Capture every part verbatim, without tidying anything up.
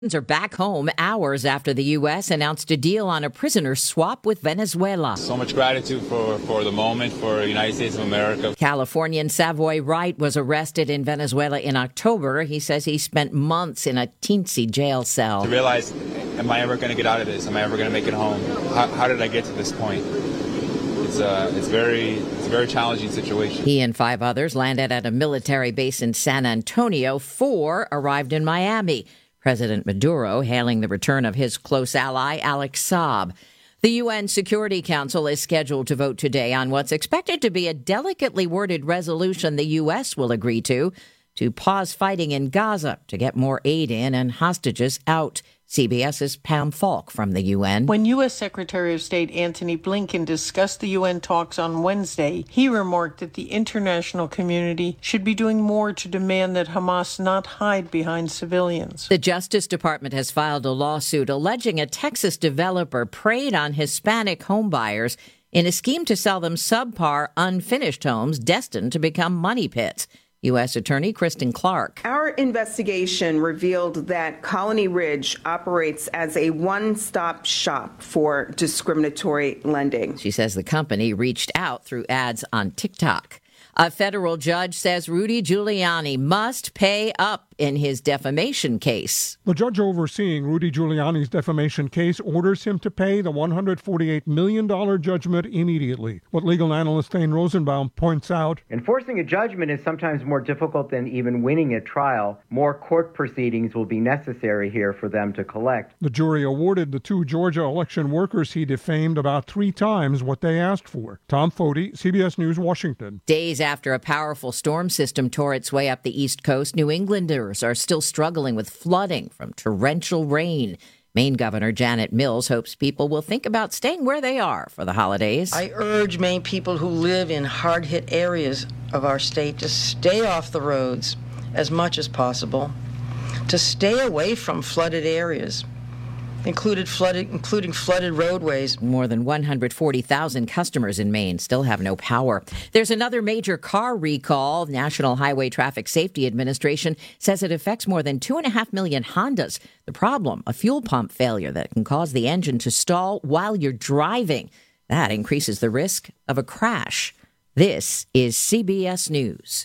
Are back home hours after the U S announced a deal on a prisoner swap with Venezuela. So much gratitude for, for the moment, for the United States of America. Californian Savoy Wright was arrested in Venezuela in October. He says he spent months in a teensy jail cell. To realize, am I ever going to get out of this? Am I ever going to make it home? How, how did I get to this point? It's a, it's very, it's a very challenging situation. He and five others landed at a military base in San Antonio. Four arrived in Miami. President Maduro hailing the return of his close ally, Alex Saab. The U N Security Council is scheduled to vote today on what's expected to be a delicately worded resolution the U S will agree to, to pause fighting in Gaza to get more aid in and hostages out. CBS's Pam Falk from the U N. When U S Secretary of State Antony Blinken discussed the U N talks on Wednesday, he remarked that the international community should be doing more to demand that Hamas not hide behind civilians. The Justice Department has filed a lawsuit alleging a Texas developer preyed on Hispanic homebuyers in a scheme to sell them subpar, unfinished homes destined to become money pits. U S Attorney Kristen Clark. Our investigation revealed that Colony Ridge operates as a one-stop shop for discriminatory lending. She says the company reached out through ads on TikTok. A federal judge says Rudy Giuliani must pay up in his defamation case. The judge overseeing Rudy Giuliani's defamation case orders him to pay the one hundred forty-eight million dollars judgment immediately. What legal analyst Thane Rosenbaum points out, enforcing a judgment is sometimes more difficult than even winning a trial. More court proceedings will be necessary here for them to collect. The jury awarded the two Georgia election workers he defamed about three times what they asked for. Tom Foti, C B S News, Washington. Days after a powerful storm system tore its way up the East Coast, New Englanders are still struggling with flooding from torrential rain. Maine Governor Janet Mills hopes people will think about staying where they are for the holidays. I urge Maine people who live in hard-hit areas of our state to stay off the roads as much as possible, to stay away from flooded areas, included flooded, including flooded roadways. More than one hundred forty thousand customers in Maine still have no power. There's another major car recall. National Highway Traffic Safety Administration says it affects more than two and a half million Hondas. The problem, a fuel pump failure that can cause the engine to stall while you're driving. That increases the risk of a crash. This is C B S News.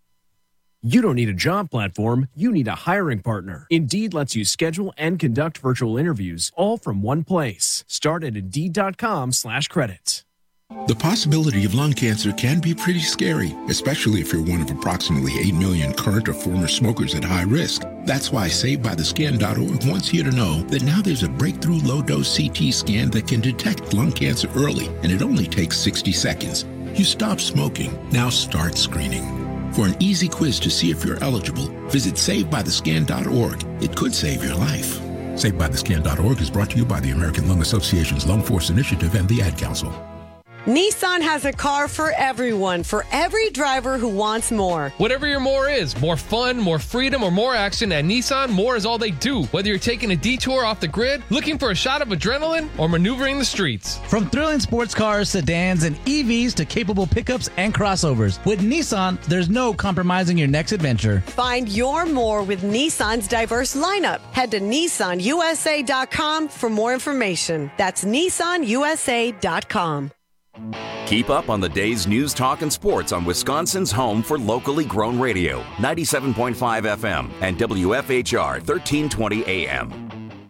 You don't need a job platform, you need a hiring partner. Indeed lets you schedule and conduct virtual interviews all from one place. Start at Indeed.com slash credits. The possibility of lung cancer can be pretty scary, especially if you're one of approximately eight million current or former smokers at high risk. That's why Saved By The Scan dot org wants you to know that now there's a breakthrough low-dose C T scan that can detect lung cancer early, and it only takes sixty seconds. You stop smoking, now start screening. For an easy quiz to see if you're eligible, visit Saved By The Scan dot org. It could save your life. Saved By The Scan dot org is brought to you by the American Lung Association's Lung Force Initiative and the Ad Council. Nissan has a car for everyone, for every driver who wants more. Whatever your more is, more fun, more freedom, or more action, at Nissan, more is all they do. Whether you're taking a detour off the grid, looking for a shot of adrenaline, or maneuvering the streets. From thrilling sports cars, sedans, and E Vs to capable pickups and crossovers, with Nissan, there's no compromising your next adventure. Find your more with Nissan's diverse lineup. Head to Nissan U S A dot com for more information. That's Nissan U S A dot com. Keep up on the day's news, talk, and sports on Wisconsin's home for locally grown radio, ninety-seven point five F M and W F H R thirteen twenty A M.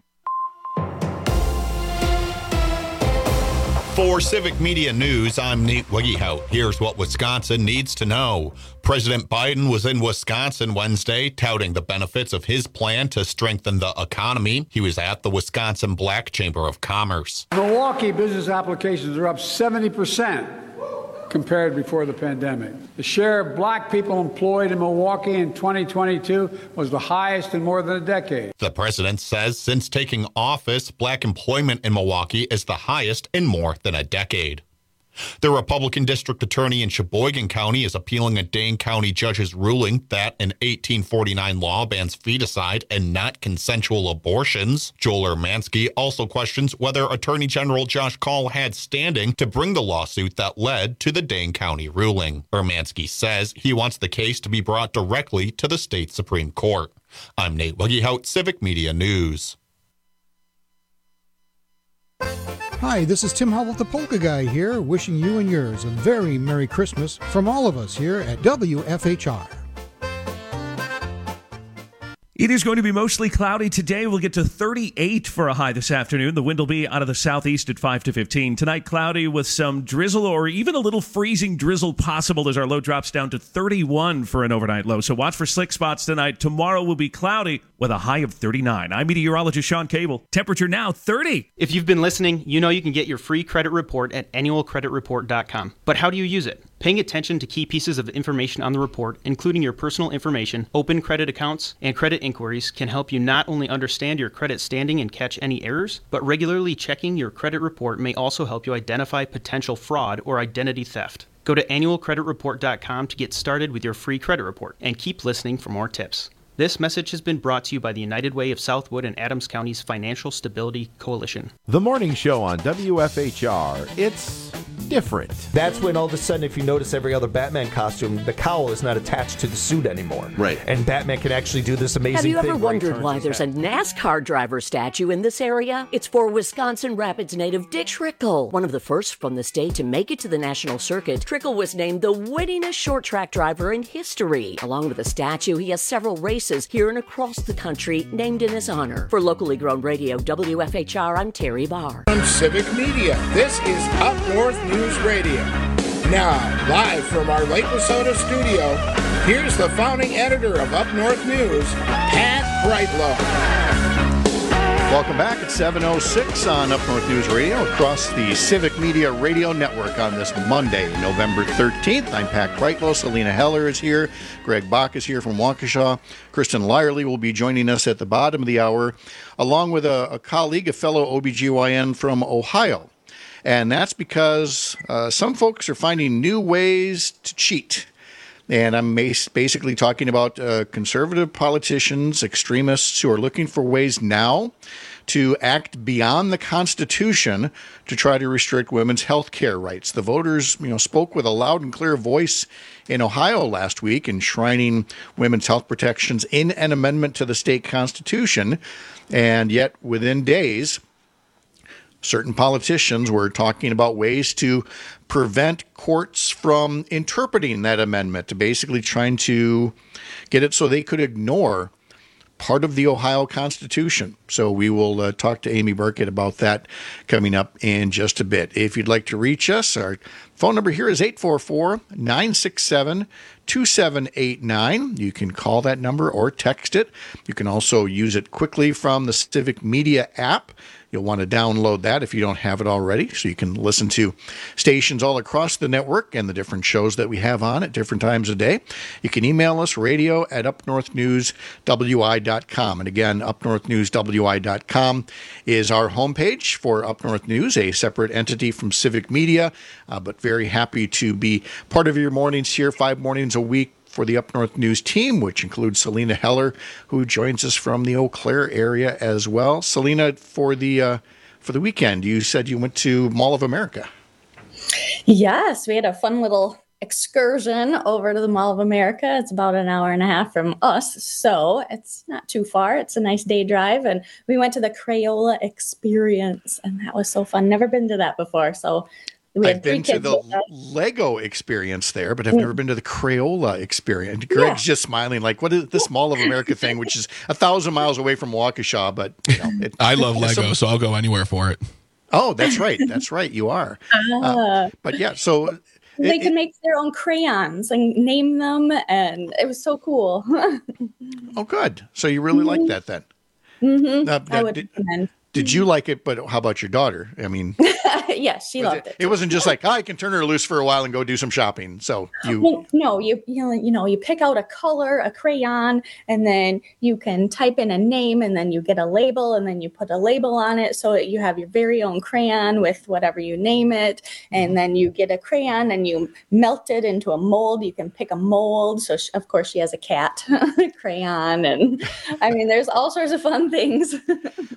For Civic Media News, I'm Nate Wiggyhout. Here's what Wisconsin needs to know. President Biden was in Wisconsin Wednesday, touting the benefits of his plan to strengthen the economy. He was at the Wisconsin Black Chamber of Commerce. Milwaukee business applications are up seventy percent compared before the pandemic. The share of black people employed in Milwaukee in twenty twenty-two was the highest in more than a decade. The president says since taking office, black employment in Milwaukee is the highest in more than a decade. The Republican district attorney in Sheboygan County is appealing a Dane County judge's ruling that an eighteen forty-nine law bans feticide and not consensual abortions. Joel Urmanski also questions whether Attorney General Josh Kaul had standing to bring the lawsuit that led to the Dane County ruling. Urmanski says he wants the case to be brought directly to the state Supreme Court. I'm Nate Wuggehout, Civic Media News. Hi, this is Tim Howell, the Polka Guy here, wishing you and yours a very Merry Christmas from all of us here at W F H R. It is going to be mostly cloudy today. We'll get to thirty-eight for a high this afternoon. The wind will be out of the southeast at five to fifteen. Tonight, cloudy with some drizzle or even a little freezing drizzle possible as our low drops down to thirty-one for an overnight low. So watch for slick spots tonight. Tomorrow will be cloudy with a high of thirty-nine. I'm meteorologist Sean Cable. Temperature now thirty. If you've been listening, you know you can get your free credit report at annual credit report dot com. But how do you use it? Paying attention to key pieces of information on the report, including your personal information, open credit accounts, and credit inquiries, can help you not only understand your credit standing and catch any errors, but regularly checking your credit report may also help you identify potential fraud or identity theft. Go to annual credit report dot com to get started with your free credit report, and keep listening for more tips. This message has been brought to you by the United Way of Southwood and Adams County's Financial Stability Coalition. The morning show on W F H R, it's different. That's when all of a sudden, if you notice every other Batman costume, the cowl is not attached to the suit anymore. Right. And Batman can actually do this amazing Have you thing. ever wondered why there's a NASCAR driver statue in this area? It's for Wisconsin Rapids native Dick Trickle. One of the first from the state to make it to the national circuit, Trickle was named the winningest short track driver in history. Along with a statue, he has several races here and across the country named in his honor. For locally grown radio, W F H R, I'm Terry Barr. On Civic Media, this is Up North News Radio. Now, live from our Lake Wissota studio, here's the founding editor of Up North News, Pat Brightlow. Welcome back at seven oh six on Up North News Radio across the Civic Media Radio Network on this Monday, November thirteenth. I'm Pat Brightlow. Selena Heller is here. Greg Bach is here from Waukesha. Kristen Lyerly will be joining us at the bottom of the hour, along with a, a colleague, a fellow O B G Y N from Ohio. And that's because uh, some folks are finding new ways to cheat. And I'm basically talking about uh, conservative politicians, extremists who are looking for ways now to act beyond the Constitution to try to restrict women's health care rights. The voters, you know, spoke with a loud and clear voice in Ohio last week, enshrining women's health protections in an amendment to the state constitution. And yet, within days, certain politicians were talking about ways to prevent courts from interpreting that amendment, to basically trying to get it so they could ignore part of the Ohio Constitution. So we will uh, talk to Amy Burkett about that coming up in just a bit. If you'd like to reach us, our phone number here is eight four four, nine six seven, two seven eight nine. You can call that number or text it. You can also use it quickly from the Civic Media app. You'll want to download that if you don't have it already, so you can listen to stations all across the network and the different shows that we have on at different times of day. You can email us, radio at up north news w i dot com. And again, up north news w i dot com is our homepage for Up North News, a separate entity from Civic Media, uh, but very happy to be part of your mornings here, five mornings a week, for the Up North News team, which includes Selena Heller, who joins us from the Eau Claire area as well. Selena, for the uh, for the weekend, you said you went to Mall of America. Yes, we had a fun little excursion over to the Mall of America. It's about an hour and a half from us, so it's not too far. It's a nice day drive, and we went to the Crayola Experience, and that was so fun. Never been to that before, so we had I've been to the Lego experience there, but I've never been to the Crayola experience. Greg's yeah. just smiling like, what is this Mall of America thing, which is a thousand miles away from Waukesha, but you know. It, I love Lego, so, so I'll go anywhere for it. Oh, that's right. That's right. You are. Uh, uh, but yeah, so. They it, can make their own crayons and name them, and it was so cool. Oh, good. So you really mm-hmm. like that then? Mm-hmm. Uh, I would did, recommend. Did you like it? But how about your daughter? I mean, yes, she loved it. It, it wasn't just like, oh, I can turn her loose for a while and go do some shopping. So you, well, no, you you know, you know, you pick out a color, a crayon, and then you can type in a name, and then you get a label, and then you put a label on it, so that you have your very own crayon with whatever you name it, and then you get a crayon and you melt it into a mold. You can pick a mold. So she, of course, she has a cat crayon, and I mean, there's all sorts of fun things.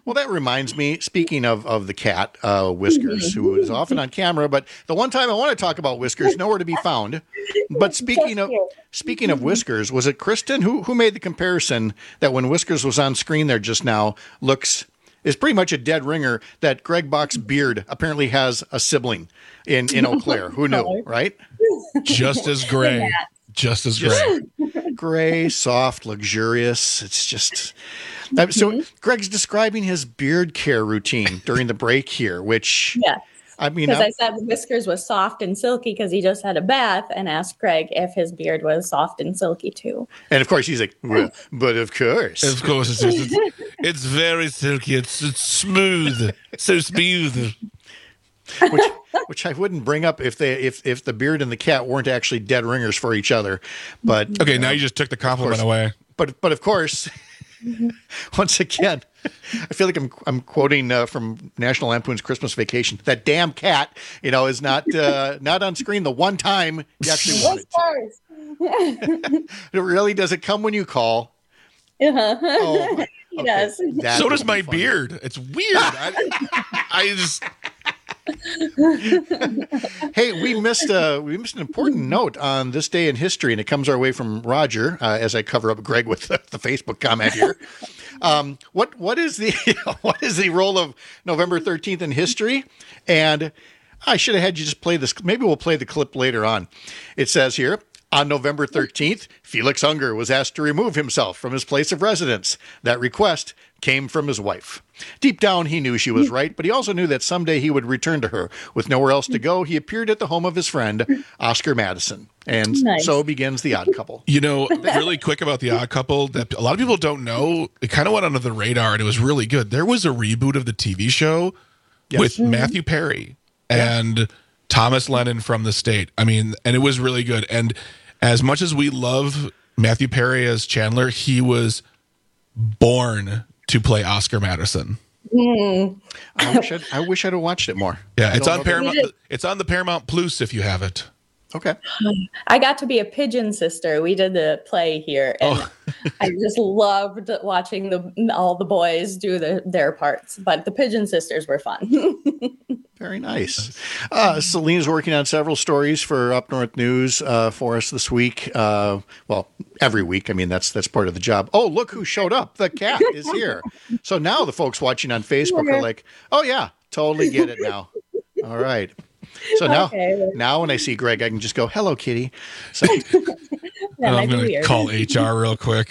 Well, that reminds me, speaking of, of the cat, uh, Whiskers, who is often on camera, but the one time I want to talk about Whiskers, nowhere to be found. But speaking of speaking of Whiskers, was it Kristen who, who made the comparison that when Whiskers was on screen there just now, looks is pretty much a dead ringer, that Greg Bach's beard apparently has a sibling in, in Eau Claire. Who knew, right? Just as gray. Just as Just gray. Gray, soft, luxurious. It's just... Uh, so Greg's describing his beard care routine during the break here, which... Yeah. I mean... Because I, I said Whiskers was soft and silky because he just had a bath, and asked Greg if his beard was soft and silky too. and of course he's like, well, but of course. Of course, it's, it's, it's very silky. It's, it's smooth. So smooth. which, which I wouldn't bring up if they if, if the beard and the cat weren't actually dead ringers for each other. But okay, now you just took the compliment away. But but of course, once again, I feel like I'm I'm quoting uh, from National Lampoon's Christmas Vacation. That damn cat, you know, is not uh, not on screen the one time you actually want it to. It really does. It come when you call? Uh-huh. Oh, he does. That so would does be my funny. beard. It's weird. I, I just. Hey, we missed uh, we missed an important note on this day in history, and it comes our way from Roger. Uh, as I cover up Greg with the, the Facebook comment here, um, what what is the what is the role of November thirteenth in history? And I should have had you just play this. Maybe we'll play the clip later on. It says here. On November thirteenth, Felix Unger was asked to remove himself from his place of residence. That request came from his wife. Deep down, he knew she was right, but he also knew that someday he would return to her. With nowhere else to go, he appeared at the home of his friend, Oscar Madison. And Nice. so begins The Odd Couple. You know, really quick about The Odd Couple, that a lot of people don't know, it kind of went under the radar and it was really good. There was a reboot of the T V show Yes. with Mhm. Matthew Perry and Thomas Lennon from The State. I mean, and it was really good. And as much as we love Matthew Perry as Chandler, he was born to play Oscar Madison. Mm. I wish I'd, I wish I'd have watched it more. Yeah, I it's don't on know that- Paramount. We did- It's on the Paramount Plus if you have it. Okay. I got to be a pigeon sister. We did the play here, and Oh. I just loved watching the all the boys do the, their parts. But the pigeon sisters were fun. Very nice. Uh, Celine's working on several stories for Up North News uh, for us this week. Uh, well, every week. I mean, that's that's part of the job. Oh, look who showed up. The cat is here. So now the folks watching on Facebook are like, oh, yeah, totally get it now. All right. So now, Okay. now when I see Greg, I can just go, hello, kitty. So, That might I'm be going to weird. call H R real quick.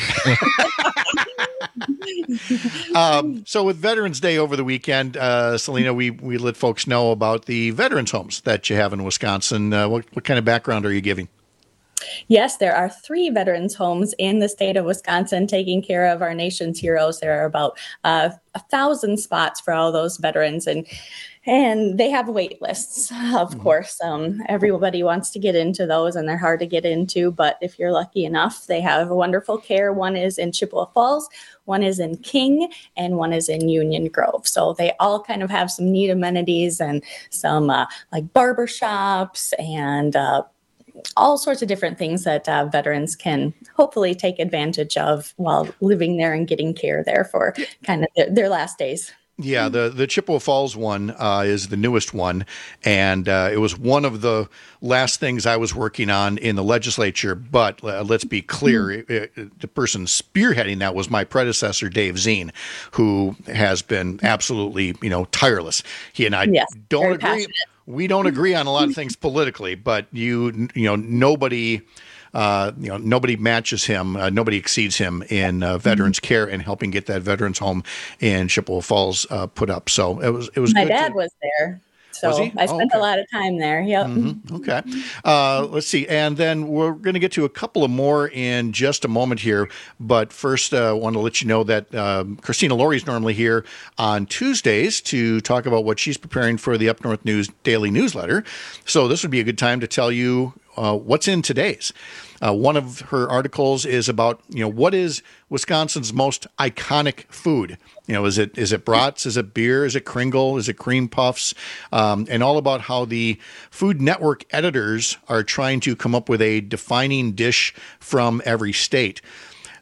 um, so with Veterans Day over the weekend, uh, Selena, we, we let folks know about the veterans homes that you have in Wisconsin. Uh, what, what kind of background are you giving? Yes, there are three veterans homes in the state of Wisconsin taking care of our nation's heroes. There are about uh, a thousand spots for all those veterans, and and they have wait lists, of course. Um, everybody wants to get into those, and they're hard to get into. But if you're lucky enough, they have wonderful care. One is in Chippewa Falls, one is in King, and one is in Union Grove. So they all kind of have some neat amenities and some uh, like barber shops and uh, all sorts of different things that uh, veterans can hopefully take advantage of while living there and getting care there for kind of their, their last days. Yeah, the, the Chippewa Falls one uh, is the newest one, and uh, it was one of the last things I was working on in the legislature. But uh, let's be clear, it, it, the person spearheading that was my predecessor, Dave Zine, who has been absolutely, you know, tireless. He and I Yes, don't very agree. passionate. We don't agree on a lot of things politically, but you, you know, nobody. Uh, you know, nobody matches him. Uh, nobody exceeds him in uh, veterans care and helping get that veterans home in Chippewa Falls uh, put up. So it was it was. My good dad to- was there. So Was he? I Oh, spent okay. a lot of time there. Yep. Mhm. Okay. Uh, let's see. And then we're going to get to a couple of more in just a moment here. But first, I uh, want to let you know that um, Christina Laurie is normally here on Tuesdays to talk about what she's preparing for the Up North News daily newsletter. So this would be a good time to tell you uh, what's in today's. Uh, one of her articles is about, you know, what is Wisconsin's most iconic food? You know, is it is it brats? Is it beer? Is it Kringle? Is it cream puffs? Um, and all about how the Food Network editors are trying to come up with a defining dish from every state.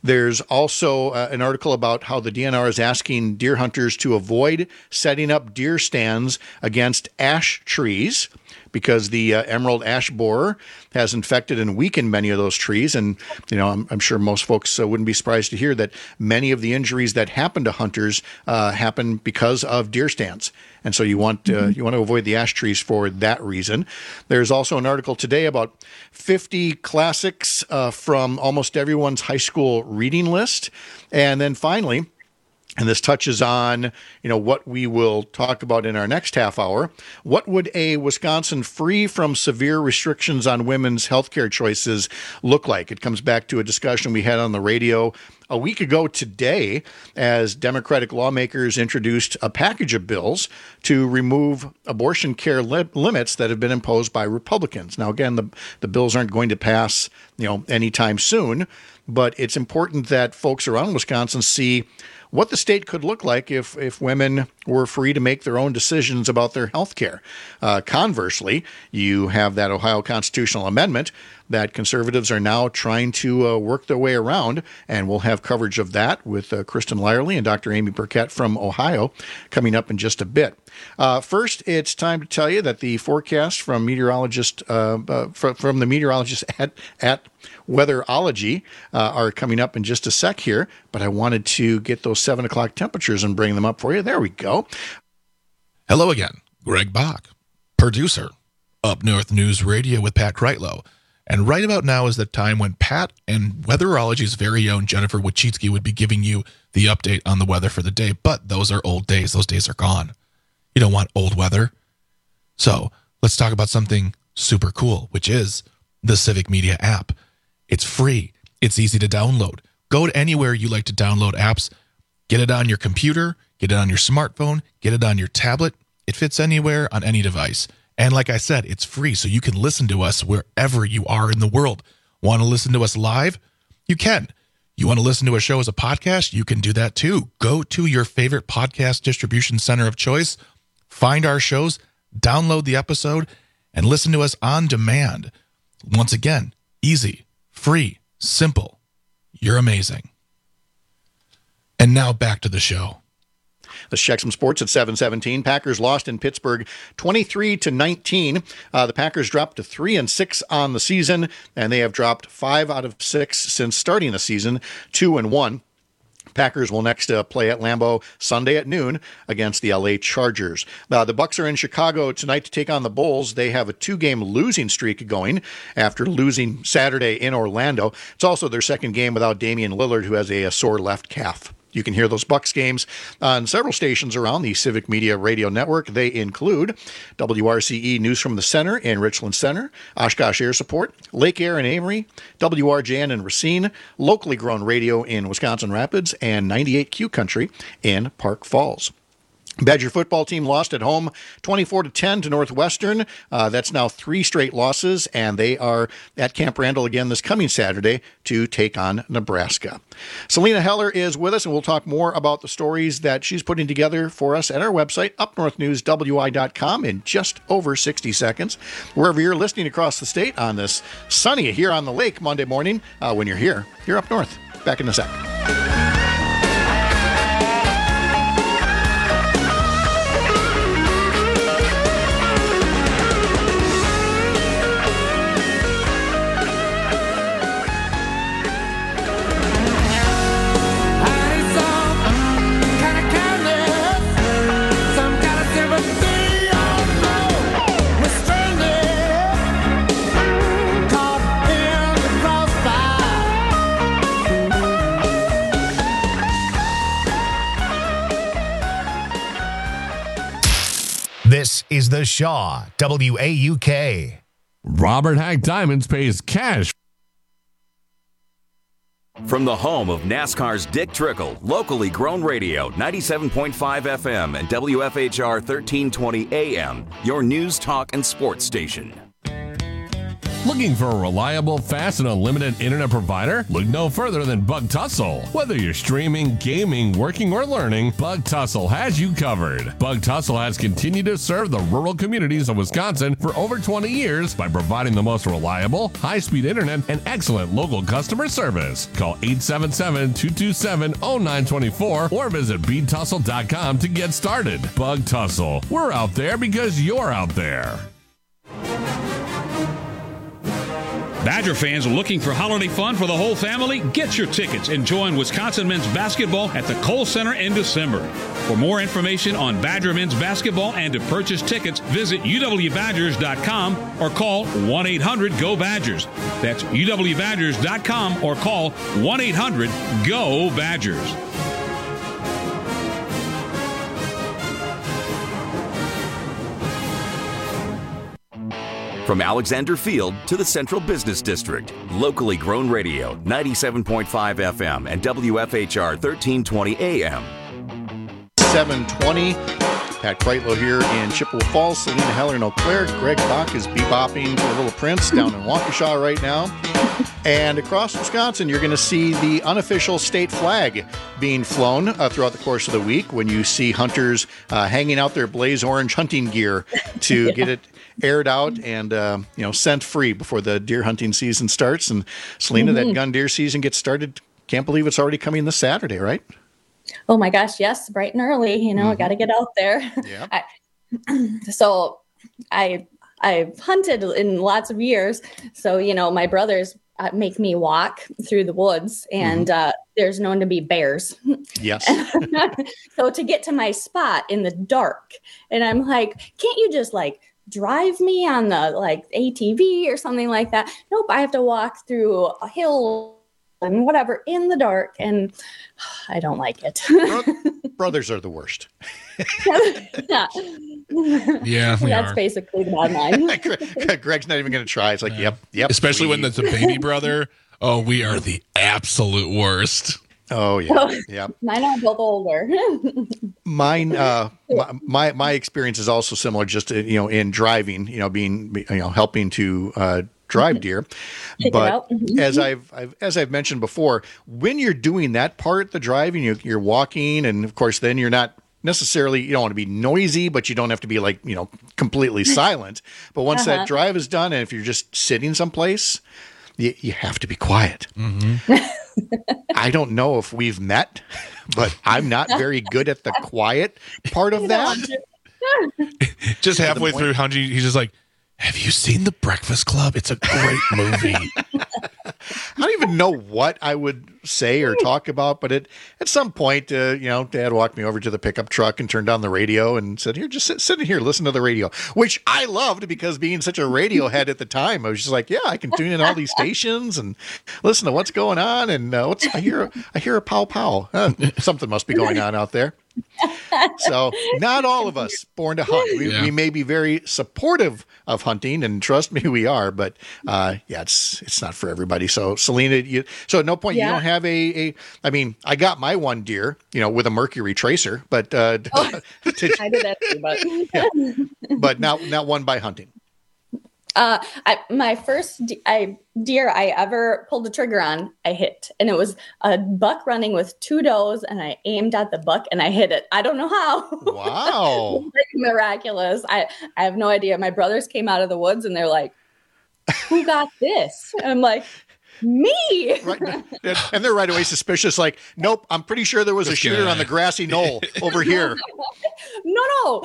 There's also uh, an article about how the D N R is asking deer hunters to avoid setting up deer stands against ash trees, because the uh, emerald ash borer has infected and weakened many of those trees. And, you know, I'm, I'm sure most folks uh, wouldn't be surprised to hear that many of the injuries that happen to hunters uh, happen because of deer stands. And so you want uh, you want to avoid the ash trees for that reason. There's also an article today about fifty classics uh, from almost everyone's high school reading list. And then finally, and this touches on, you know, what we will talk about in our next half hour. What would a Wisconsin free from severe restrictions on women's healthcare choices look like? It comes back to a discussion we had on the radio a week ago today, as Democratic lawmakers introduced a package of bills to remove abortion care li- limits that have been imposed by Republicans. Now, again, the, the bills aren't going to pass, you know, anytime soon, but it's important that folks around Wisconsin see what the state could look like if, if women were free to make their own decisions about their health care. Uh, conversely, you have that Ohio constitutional amendment that conservatives are now trying to uh, work their way around, and we'll have coverage of that with uh, Kristen Lyerly and Doctor Amy Burkett from Ohio coming up in just a bit. Uh, first, it's time to tell you that the forecast from meteorologist uh, uh, from, from the meteorologist at at Weatherology uh, are coming up in just a sec here, but I wanted to get those seven o'clock temperatures and bring them up for you. There we go. Hello again, Greg Bach, producer, Up North News Radio with Pat Kreitlow. And right about now is the time when Pat and Weatherology's very own Jennifer Wachitsky would be giving you the update on the weather for the day. But those are old days. Those days are gone. You don't want old weather. So let's talk about something super cool, which is the Civic Media app. It's free. It's easy to download. Go to anywhere you like to download apps. Get it on your computer. Get it on your smartphone. Get it on your tablet. It fits anywhere on any device. And like I said, it's free, so you can listen to us wherever you are in the world. Want to listen to us live? You can. You want to listen to a show as a podcast? You can do that too. Go to your favorite podcast distribution center of choice, find our shows, download the episode, and listen to us on demand. Once again, easy, free, simple. You're amazing. And now back to the show. Let's check some sports at seven seventeen. Packers lost in Pittsburgh twenty-three to nineteen. Uh, the Packers dropped to three and six on the season, and they have dropped five out of six since starting the season, two and one. Packers will next uh, play at Lambeau Sunday at noon against the L A Chargers. Uh, the Bucs are in Chicago tonight to take on the Bulls. They have a two-game losing streak going after losing Saturday in Orlando. It's also their second game without Damian Lillard, who has a, a sore left calf. You can hear those Bucs games on several stations around the Civic Media Radio Network. They include W R C E News from the Center in Richland Center, Oshkosh Air Support, Lake Air in Amory, W R J N in Racine, locally grown radio in Wisconsin Rapids, and ninety-eight Q Country in Park Falls. Badger football team lost at home twenty-four to ten to Northwestern. Uh, that's now three straight losses, and they are at Camp Randall again this coming Saturday to take on Nebraska. Selena Heller is with us, and we'll talk more about the stories that she's putting together for us at our website, up north news w i dot com, in just over sixty seconds. Wherever you're listening across the state on this sunny here on the lake Monday morning, uh, when you're here, you're up north. Back in a sec. This is the Shaw, W A U K. Robert Hack Diamonds pays cash. From the home of NASCAR's Dick Trickle, locally grown radio, ninety-seven point five F M and W F H R thirteen twenty A M, your news, talk, and sports station. Looking for a reliable, fast, and unlimited internet provider? Look no further than Bug Tussle. Whether you're streaming, gaming, working, or learning, Bug Tussle has you covered. Bug Tussle has continued to serve the rural communities of Wisconsin for over twenty years by providing the most reliable, high-speed internet and excellent local customer service. Call eight seven seven, two two seven, zero nine two four or visit bead tussle dot com to get started. Bug Tussle. We're out there because you're out there. Badger fans looking for holiday fun for the whole family? Get your tickets and join Wisconsin men's basketball at the Kohl Center in December. For more information on Badger men's basketball and to purchase tickets, visit U W Badgers dot com or call one eight hundred G O Badgers. That's U W Badgers dot com or call one eight hundred G O Badgers. From Alexander Field to the Central Business District, locally grown radio, ninety-seven point five F M and W F H R thirteen twenty A M. seven twenty. Pat Kreitlow here in Chippewa Falls, Selena Heller in Eau Claire. Greg Bach is bebopping to a Little Prince down in Waukesha right now. And across Wisconsin, you're going to see the unofficial state flag being flown uh, throughout the course of the week when you see hunters uh, hanging out their blaze orange hunting gear to yeah. get it aired out and uh, you know scent free before the deer hunting season starts. And Selena, mm-hmm. that gun deer season gets started. Can't believe it's already coming this Saturday, right? Oh my gosh, yes, bright and early. You know, mm-hmm. I got to get out there. Yeah. I, so I I've hunted in lots of years. So you know, my brothers uh, make me walk through the woods, and mm-hmm. uh, there's known to be bears. Yes. So to get to my spot in the dark, and I'm like, can't you just like drive me on the like A T V or something like that? Nope, I have to walk through a hill and whatever in the dark, and I don't like it. Brothers are the worst. yeah, yeah that's are. basically the bottom line. Greg's not even going to try. It's like, yep, yep. Especially we... when it's a baby brother. Oh, we are the absolute worst. Oh yeah, yeah. Mine are both older. Mine, uh, my, my my experience is also similar. Just you know, in driving, you know, being you know, helping to uh, drive deer. Check but mm-hmm. as I've, I've as I've mentioned before, when you're doing that part, the driving, you, you're walking, and of course, then you're not necessarily, you don't want to be noisy, but you don't have to be like you know completely silent. But once uh-huh. that drive is done, and if you're just sitting someplace, you, you have to be quiet. Mm-hmm. I don't know if we've met, but I'm not very good at the quiet part of that. Just halfway through, Hunji, he's just like, have you seen The Breakfast Club? It's a great movie. I don't even know what I would say or talk about, but it, at some point, uh, you know, Dad walked me over to the pickup truck and turned on the radio and said, here, just sit, sit in here, listen to the radio, which I loved because being such a radio head at the time, I was just like, yeah, I can tune in all these stations and listen to what's going on. And uh, what's I hear, I hear a pow pow. Uh, something must be going on out there. So not all of us born to hunt. We, Yeah. we may be very supportive of hunting, and trust me, we are. But uh, yeah, it's it's not for everybody. So Selena, you, so at no point Yeah. you don't have a, a. I mean, I got my one deer, you know, with a Mercury tracer, but uh, Oh, I did that too, but yeah, but not not one by hunting. Uh, I, my first de- I, deer I ever pulled the trigger on, I hit, and it was a buck running with two does, and I aimed at the buck and I hit it. I don't know how. Wow, It was like miraculous. I I have no idea. My brothers came out of the woods and they're like, "Who got this?" And I'm like, "Me." Right, and they're right away suspicious. Like, nope, I'm pretty sure there was a shooter on the grassy knoll over here. No, no,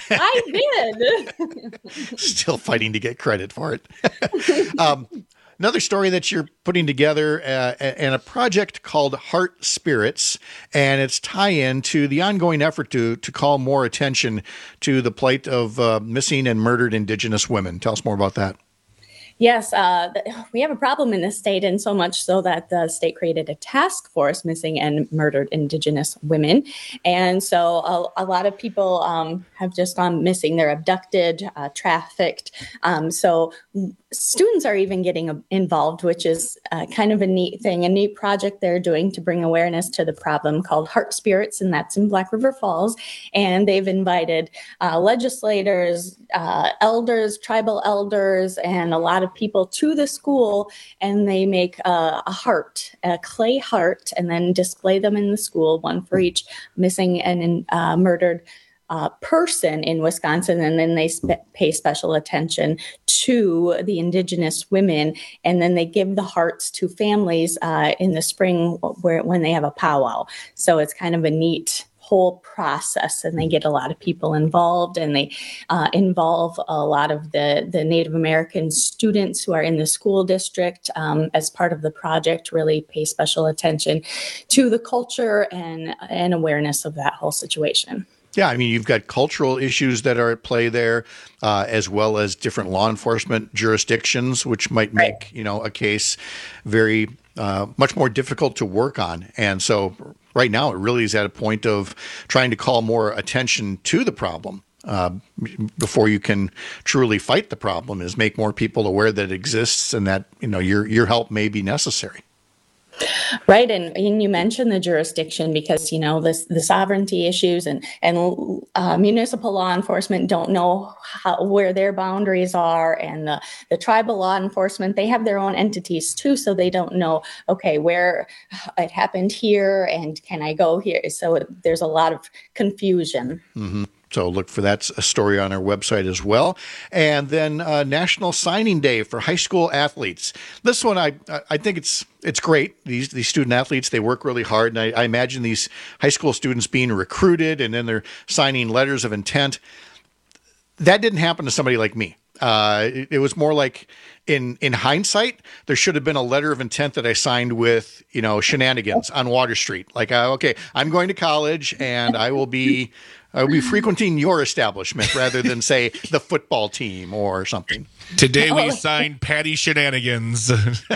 I did. Still fighting to get credit for it. um, another story that you're putting together uh, and a project called Heart Spirits, and its tie-in to the ongoing effort to to call more attention to the plight of uh, missing and murdered Indigenous women. Tell us more about that. Yes, uh, we have a problem in the state, and so much so that the state created a task force missing and murdered Indigenous women. And so a, a lot of people um, have just gone missing. They're abducted, uh, trafficked. Um, so students are even getting involved, which is uh, kind of a neat thing, a neat project they're doing to bring awareness to the problem called Heart Spirits, and that's in Black River Falls. And they've invited uh, legislators, uh, elders, tribal elders, and a lot of people to the school, and they make uh, a heart, a clay heart, and then display them in the school, one for each missing and uh, murdered Uh, person in Wisconsin, and then they spe- pay special attention to the indigenous women, and then they give the hearts to families uh, in the spring where when they have a powwow. So it's kind of a neat whole process, and they get a lot of people involved, and they uh, involve a lot of the, the Native American students who are in the school district um, as part of the project, really pay special attention to the culture and, and awareness of that whole situation. Yeah, I mean, you've got cultural issues that are at play there, uh, as well as different law enforcement jurisdictions, which might make, you know, a case very uh, much more difficult to work on. And so right now it really is at a point of trying to call more attention to the problem uh, before you can truly fight the problem, is make more people aware that it exists and that, you know, your your help may be necessary. Right, and, and you mentioned the jurisdiction because, you know, this, the sovereignty issues and, and uh, municipal law enforcement don't know how, where their boundaries are, and the, the tribal law enforcement, they have their own entities too, so they don't know, okay, where it happened here and can I go here? So there's a lot of confusion. Mm-hmm. So look for that story on our website as well. And then uh, National Signing Day for high school athletes. This one, I I think it's it's great. These these student athletes, they work really hard. And I, I imagine these high school students being recruited and then they're signing letters of intent. That didn't happen to somebody like me. Uh, it, it was more like, in in hindsight, there should have been a letter of intent that I signed with, you know, shenanigans on Water Street. Like, uh, okay, I'm going to college and I will be... I will be frequenting your establishment rather than, say, the football team or something. Today we signed Patty Shenanigans.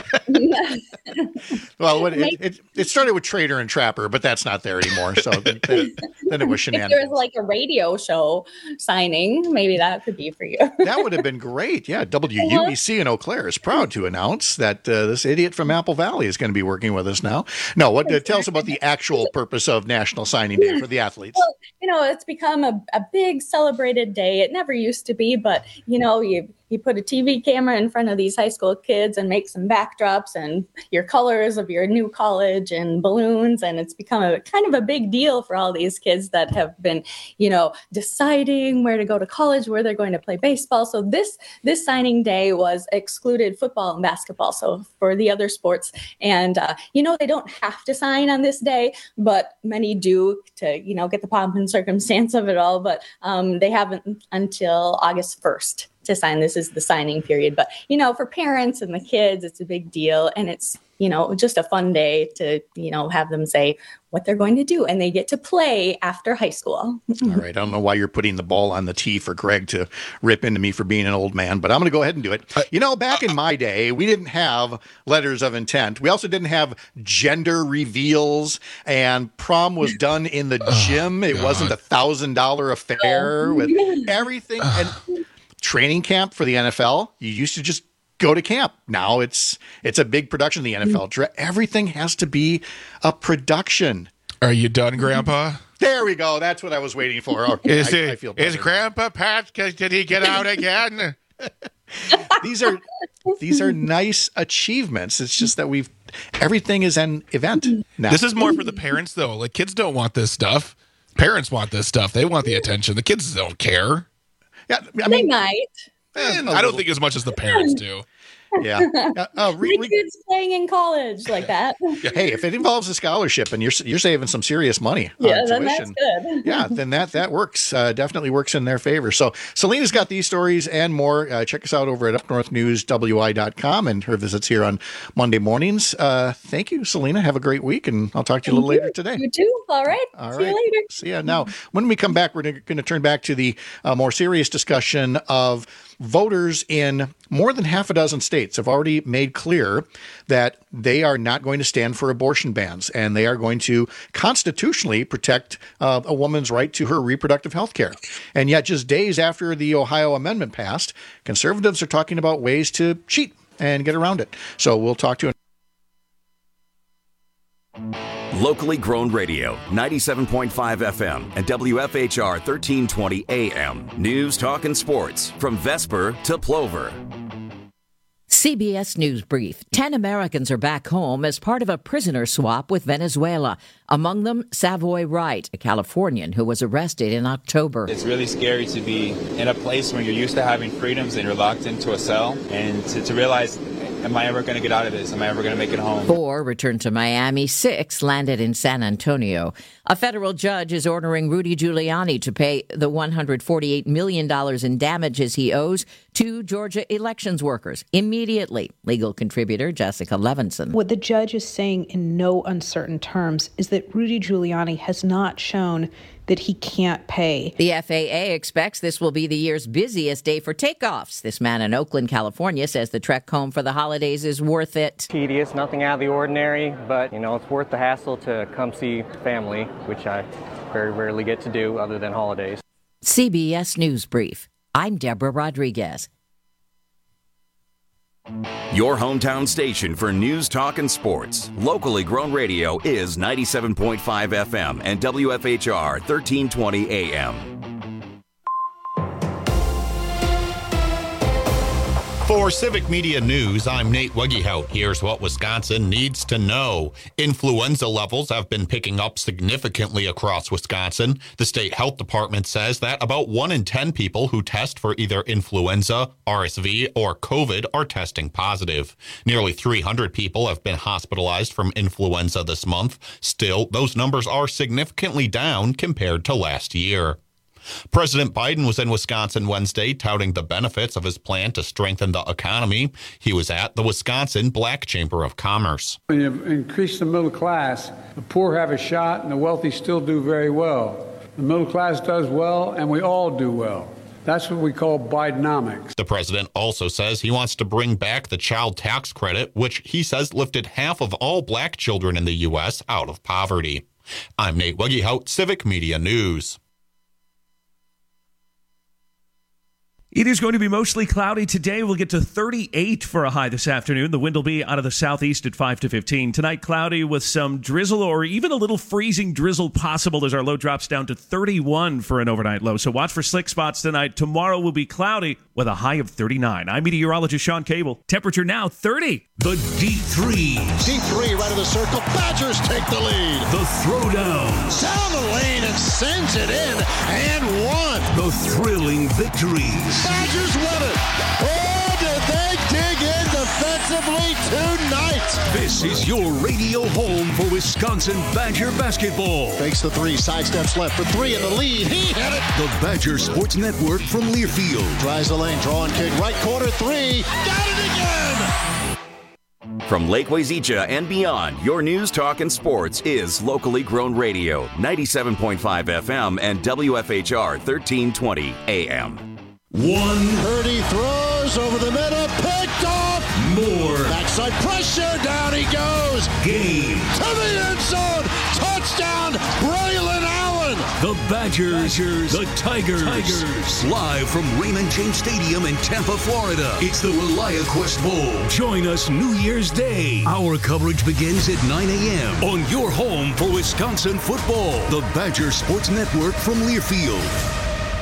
Well, what, it, it, it started with Trader and Trapper, but that's not there anymore. So then, then it was Shenanigans. If there was like a radio show signing, maybe that could be for you. That would have been great. Yeah, W U E C in Eau Claire is proud to announce that uh, this idiot from Apple Valley is going to be working with us now. No, what uh, tell us about the actual purpose of National Signing Day for the athletes. Well, you know, it's become a, a big celebrated day. It never used to be, but, you know, you you put a T V camera in front of these high school kids and make some backdrops and your colors of your new college and balloons. And it's become a kind of a big deal for all these kids that have been, you know, deciding where to go to college, where they're going to play baseball. So this, this signing day was excluded football and basketball. So for the other sports, and, uh, you know, they don't have to sign on this day, but many do to, you know, get the pomp and circumstance of it all. But um, they haven't until August first. To sign. This is the signing period. But, you know, for parents and the kids, it's a big deal. And it's, you know, just a fun day to, you know, have them say what they're going to do. And they get to play after high school. All right. I don't know why you're putting the ball on the tee for Greg to rip into me for being an old man, but I'm going to go ahead and do it. You know, back in my day, we didn't have letters of intent. We also didn't have gender reveals, and prom was done in the gym. It wasn't a thousand dollar affair with everything. And training camp for the N F L, you used to just go to camp. Now it's it's a big production of the N F L. Everything has to be a production. Are you done, Grandpa? There we go. That's what I was waiting for. Okay, is I, it, I feel better. Is Grandpa Pat, did he get out again? These are these are nice achievements. It's just that we've everything is an event now. This is more for the parents, though. Like, kids don't want this stuff. Parents want this stuff. They want the attention. The kids don't care. Yeah, I mean, mean, they might. Eh, I don't think as much as the parents do. Yeah. Uh, uh, re- My kids playing in college like that. Hey, if it involves a scholarship and you're you're saving some serious money, yeah, on then tuition, that's good. yeah, then that that works. Uh, definitely works in their favor. So Selena's got these stories and more. Uh, check us out over at up north news w i dot com and her visits here on Monday mornings. Uh, thank you, Selena. Have a great week, and I'll talk to you a little later today. You too. All right. All See right. you later. See ya. Now, when we come back, we're going to turn back to the uh, more serious discussion of voters in more than half a dozen states have already made clear that they are not going to stand for abortion bans, and they are going to constitutionally protect uh, a woman's right to her reproductive health care. And yet, just days after the Ohio amendment passed, conservatives are talking about ways to cheat and get around it. So we'll talk to Locally grown radio, ninety-seven point five F M and W F H R thirteen twenty A M. News, talk, and sports from Vesper to Plover. C B S News Brief. Ten Americans are back home as part of a prisoner swap with Venezuela. Among them, Savoy Wright, a Californian who was arrested in October. It's really scary to be in a place where you're used to having freedoms and you're locked into a cell, and to, to realize, am I ever going to get out of this? Am I ever going to make it home? Four returned to Miami. Six landed in San Antonio. A federal judge is ordering Rudy Giuliani to pay the one hundred forty-eight million dollars in damages he owes to Georgia elections workers immediately. Legal contributor Jessica Levinson. What the judge is saying in no uncertain terms is that Rudy Giuliani has not shown that he can't pay. The F A A expects this will be the year's busiest day for takeoffs. This man in Oakland, California, says the trek home for the holidays is worth it. Tedious, nothing out of the ordinary, but, you know, it's worth the hassle to come see family, which I very rarely get to do other than holidays. C B S News Brief. I'm Deborah Rodriguez. Your hometown station for news, talk, and sports. Locally grown radio is ninety-seven point five F M and W F H R thirteen twenty A M. For Civic Media News, I'm Nate Wegehout. Here's what Wisconsin needs to know. Influenza levels have been picking up significantly across Wisconsin. The state health department says that about one in ten people who test for either influenza, R S V, or COVID are testing positive. Nearly three hundred people have been hospitalized from influenza this month. Still, those numbers are significantly down compared to last year. President Biden was in Wisconsin Wednesday touting the benefits of his plan to strengthen the economy. He was at the Wisconsin Black Chamber of Commerce. When you increase the middle class, the poor have a shot and the wealthy still do very well. The middle class does well and we all do well. That's what we call Bidenomics. The president also says he wants to bring back the child tax credit, which he says lifted half of all black children in the U S out of poverty. I'm Nate Wegehout, Civic Media News. It is going to be mostly cloudy today. We'll get to thirty-eight for a high this afternoon. The wind will be out of the southeast at five to fifteen. Tonight, cloudy with some drizzle or even a little freezing drizzle possible as our low drops down to thirty-one for an overnight low. So watch for slick spots tonight. Tomorrow will be cloudy with a high of thirty-nine. I'm meteorologist Sean Cable. Temperature now thirty. The deep threes. Deep three right of the circle. Badgers take the lead. The throwdowns. Down the lane and sends it in and one. The thrilling victories. Badgers win it. Oh, did they dig in defensively tonight? This is your radio home for Wisconsin Badger basketball. Fakes the three, sidesteps left for three in the lead. He hit it. The Badger Sports Network from Learfield. Tries the lane, drawing kick, right corner three. Got it again. From Lake Wazeecha and beyond, your news, talk, and sports is locally grown radio, ninety-seven point five F M and W F H R thirteen twenty A M. One. Purdy throws over the middle, picked off. More. Backside pressure, down he goes. Game. To the end zone. Touchdown, Braylon Allen. The Badgers, Badgers, the Tigers. Tigers. Live from Raymond James Stadium in Tampa, Florida. It's the ReliaQuest Bowl. Join us New Year's Day. Our coverage begins at nine a.m. on your home for Wisconsin football. The Badger Sports Network from Learfield.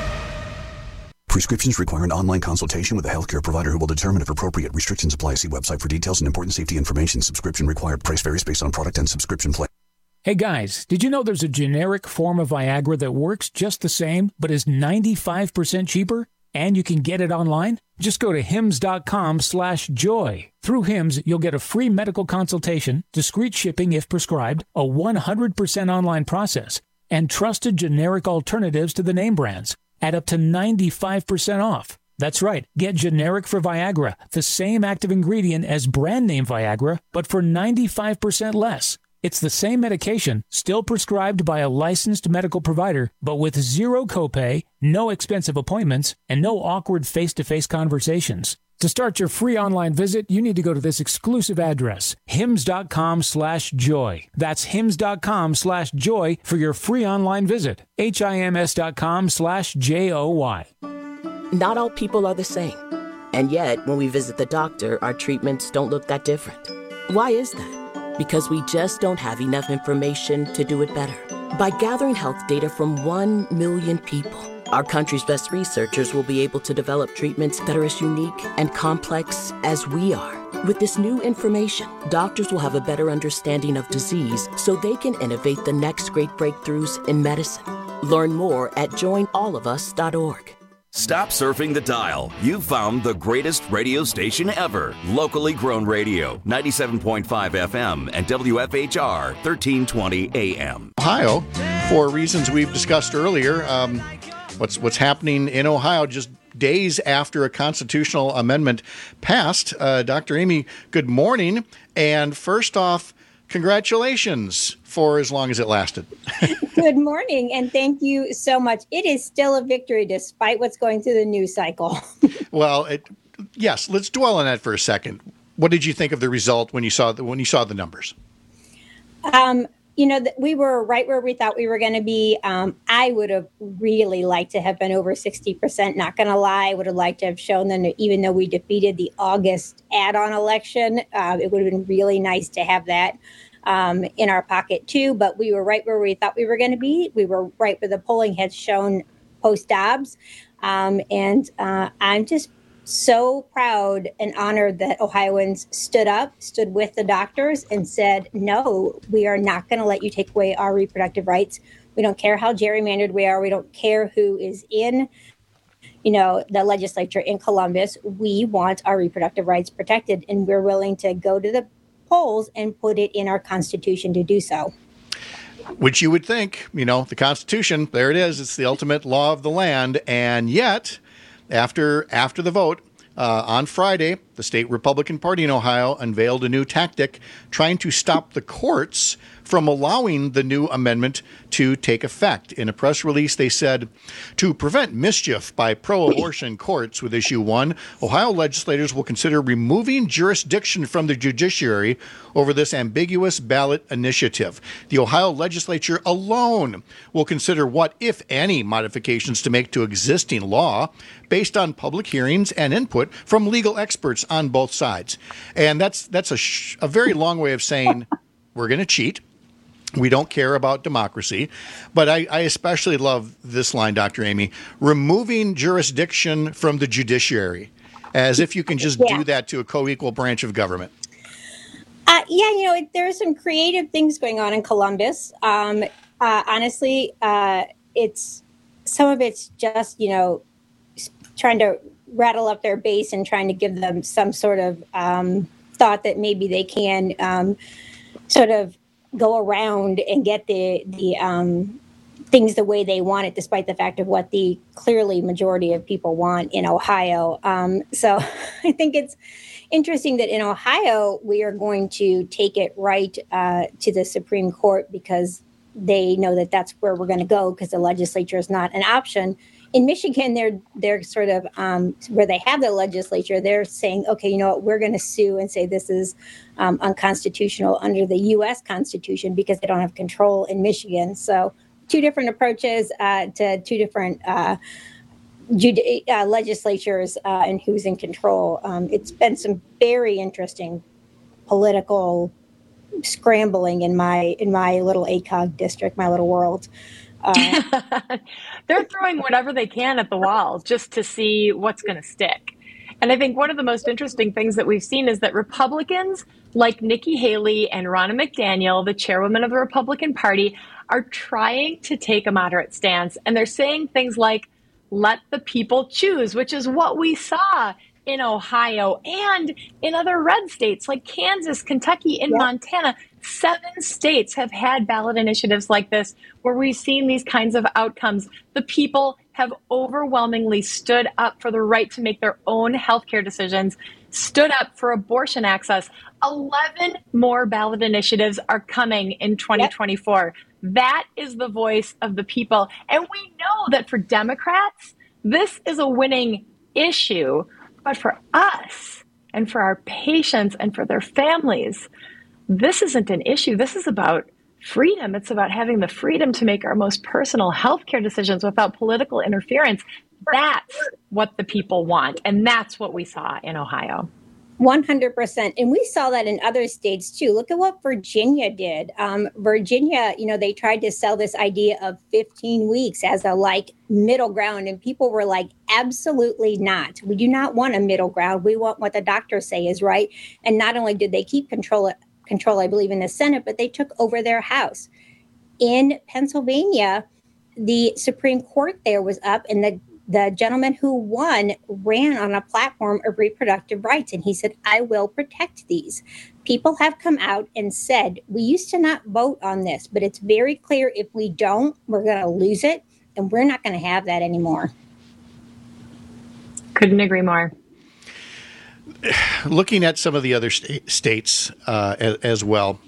Prescriptions require an online consultation with a healthcare provider who will determine if appropriate. Restrictions apply. See website for details and important safety information. Subscription required. Price varies based on product and subscription plan. Hey guys, did you know there's a generic form of Viagra that works just the same, but is ninety-five percent cheaper? And you can get it online? Just go to hims.com slash joy. Through Hims, you'll get a free medical consultation, discreet shipping if prescribed, a one hundred percent online process, and trusted generic alternatives to the name brands at up to ninety-five percent off. That's right. Get generic for Viagra, the same active ingredient as brand name Viagra, but for ninety-five percent less. It's the same medication, still prescribed by a licensed medical provider, but with zero copay, no expensive appointments, and no awkward face-to-face conversations. To start your free online visit, you need to go to this exclusive address, hims.com slash joy. That's hims.com slash joy for your free online visit. H-I-M-S.com slash J-O-Y. Not all people are the same. And yet, when we visit the doctor, our treatments don't look that different. Why is that? Because we just don't have enough information to do it better. By gathering health data from one million people, our country's best researchers will be able to develop treatments that are as unique and complex as we are. With this new information, doctors will have a better understanding of disease so they can innovate the next great breakthroughs in medicine. Learn more at join all of us dot org. Stop surfing the dial. You've found the greatest radio station ever. Locally grown radio, ninety-seven point five F M and W F H R, thirteen twenty A M. Ohio, for reasons we've discussed earlier, um, what's what's happening in Ohio just days after a constitutional amendment passed. Uh, Doctor Amy, good morning. And first off, congratulations for as long as it lasted. Good morning, and thank you so much. It is still a victory despite what's going through the news cycle. Well, it, yes, let's dwell on that for a second. What did you think of the result when you saw the, when you saw the numbers? Um, you know, we were right where we thought we were going to be. Um, I would have really liked to have been over sixty percent. Not going to lie, I would have liked to have shown them that even though we defeated the August add-on election, uh, it would have been really nice to have that um, in our pocket too. But we were right where we thought we were going to be. We were right where the polling had shown post-Dobbs. Um, and uh, I'm just so proud and honored that Ohioans stood up, stood with the doctors and said, no, we are not going to let you take away our reproductive rights. We don't care how gerrymandered we are. We don't care who is in, you know, the legislature in Columbus. We want our reproductive rights protected, and we're willing to go to the polls and put it in our Constitution to do so. Which you would think, you know, the Constitution, there it is. It's the ultimate law of the land. And yet, after after the vote uh, on Friday, the state Republican Party in Ohio unveiled a new tactic trying to stop the courts from allowing the new amendment to take effect. In a press release, they said, to prevent mischief by pro-abortion courts with issue one, Ohio legislators will consider removing jurisdiction from the judiciary over this ambiguous ballot initiative. The Ohio legislature alone will consider what, if any, modifications to make to existing law based on public hearings and input from legal experts on both sides. And that's that's a, sh- a very long way of saying we're going to cheat. We don't care about democracy. But I, I especially love this line, Doctor Amy, removing jurisdiction from the judiciary, as if you can just yeah. do that to a co-equal branch of government. Uh, yeah, you know, it, there are some creative things going on in Columbus. Um, uh, honestly, uh, it's some of it's just, you know, trying to rattle up their base and trying to give them some sort of um, thought that maybe they can um, sort of go around and get the the um, things the way they want it, despite the fact of what the clearly majority of people want in Ohio. Um, so I think it's interesting that in Ohio, we are going to take it right uh, to the Supreme Court because they know that that's where we're going to go because the legislature is not an option. In Michigan, they're they're sort of um, where they have the legislature. They're saying, okay, you know what, we're going to sue and say this is um, unconstitutional under the U S Constitution because they don't have control in Michigan. So two different approaches uh, to two different uh, judi- uh, legislatures uh, and who's in control. Um, it's been some very interesting political scrambling in my in my little A C O G district, my little world. Uh, They're throwing whatever they can at the wall just to see what's going to stick. And I think one of the most interesting things that we've seen is that Republicans like Nikki Haley and Ronna McDaniel, the chairwoman of the Republican Party, are trying to take a moderate stance. And they're saying things like, let the people choose, which is what we saw in Ohio and in other red states like Kansas, Kentucky, and yep. Montana. Seven states have had ballot initiatives like this where we've seen these kinds of outcomes. The people have overwhelmingly stood up for the right to make their own healthcare decisions. stood up for abortion access. eleven more ballot initiatives are coming in twenty twenty-four. Yep. That is the voice of the people. And we know that for Democrats, this is a winning issue. But for us and for our patients and for their families, this isn't an issue. This is about freedom. It's about having the freedom to make our most personal healthcare decisions without political interference. That's what the people want. And that's what we saw in Ohio. one hundred percent. And we saw that in other states, too. Look at what Virginia did. Um, Virginia, you know, they tried to sell this idea of fifteen weeks as a, like, middle ground. And people were like, absolutely not. We do not want a middle ground. We want what the doctors say is right. And not only did they keep control, control, I believe, in the Senate, but they took over their House. In Pennsylvania, the Supreme Court there was up, and the The gentleman who won ran on a platform of reproductive rights, and he said, I will protect these. People have come out and said, we used to not vote on this, but it's very clear if we don't, we're going to lose it, and we're not going to have that anymore. Couldn't agree more. Looking at some of the other st- states uh, as, as well,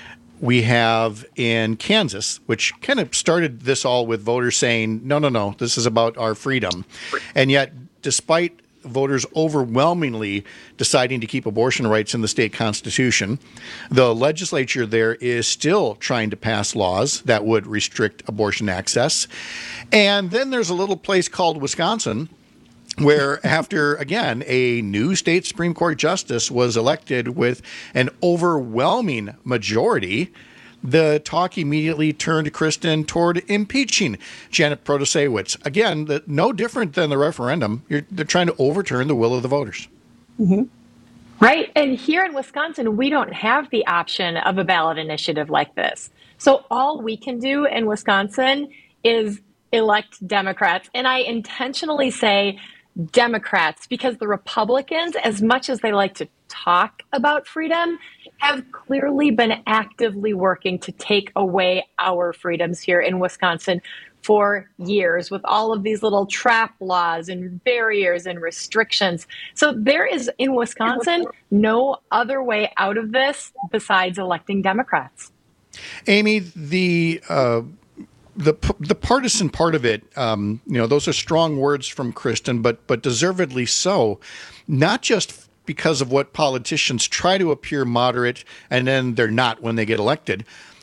we have in Kansas, which kind of started this all with voters saying, no, no, no, this is about our freedom. And yet, despite voters overwhelmingly deciding to keep abortion rights in the state constitution, the legislature there is still trying to pass laws that would restrict abortion access. And then there's a little place called Wisconsin, where after, again, a new state Supreme Court justice was elected with an overwhelming majority, the talk immediately turned, Kristen, toward impeaching Janet Protasiewicz. Again, the, no different than the referendum. You're, they're trying to overturn the will of the voters. Mm-hmm. Right. And here in Wisconsin, we don't have the option of a ballot initiative like this. So all we can do in Wisconsin is elect Democrats. And I intentionally say Democrats, because the Republicans, as much as they like to talk about freedom, have clearly been actively working to take away our freedoms here in Wisconsin for years with all of these little trap laws and barriers and restrictions. So there is, in Wisconsin, no other way out of this besides electing Democrats. Amy, the uh The the partisan part of it, um, you know, those are strong words from Kristen, but but deservedly so, not just because of what politicians try to appear moderate and then they're not when they get elected,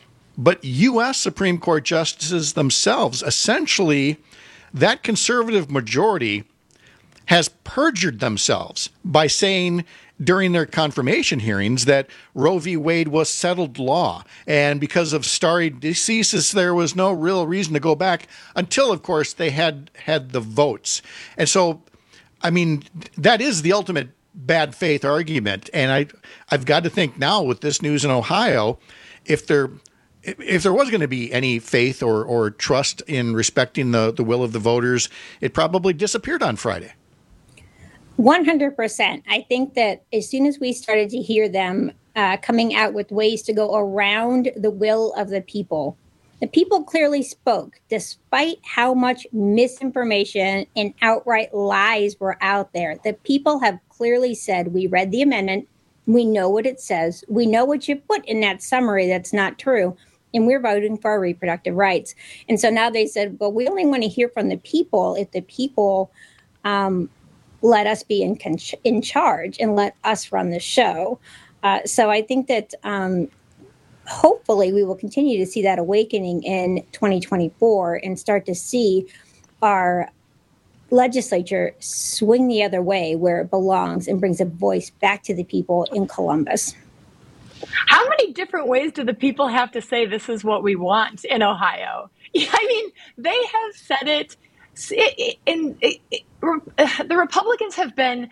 but U S Supreme Court justices themselves. Essentially, that conservative majority has perjured themselves by saying during their confirmation hearings that Roe v. Wade was settled law. And because of stare decisis, there was no real reason to go back until, of course, they had had the votes. And so, I mean, that is the ultimate bad faith argument. And I, I've got to think now with this news in Ohio, if there if there was going to be any faith or, or trust in respecting the, the will of the voters, it probably disappeared on Friday. one hundred percent. I think that as soon as we started to hear them uh, coming out with ways to go around the will of the people, the people clearly spoke, despite how much misinformation and outright lies were out there. The people have clearly said, we read the amendment, we know what it says, we know what you put in that summary that's not true, and we're voting for our reproductive rights. And so now they said, well, we only want to hear from the people if the people um, let us be in con- in charge and let us run the show. Uh, so I think that um, hopefully we will continue to see that awakening in twenty twenty-four and start to see our legislature swing the other way where it belongs and brings a voice back to the people in Columbus. How many different ways do the people have to say this is what we want in Ohio? I mean, they have said it. In, in, in, the Republicans have been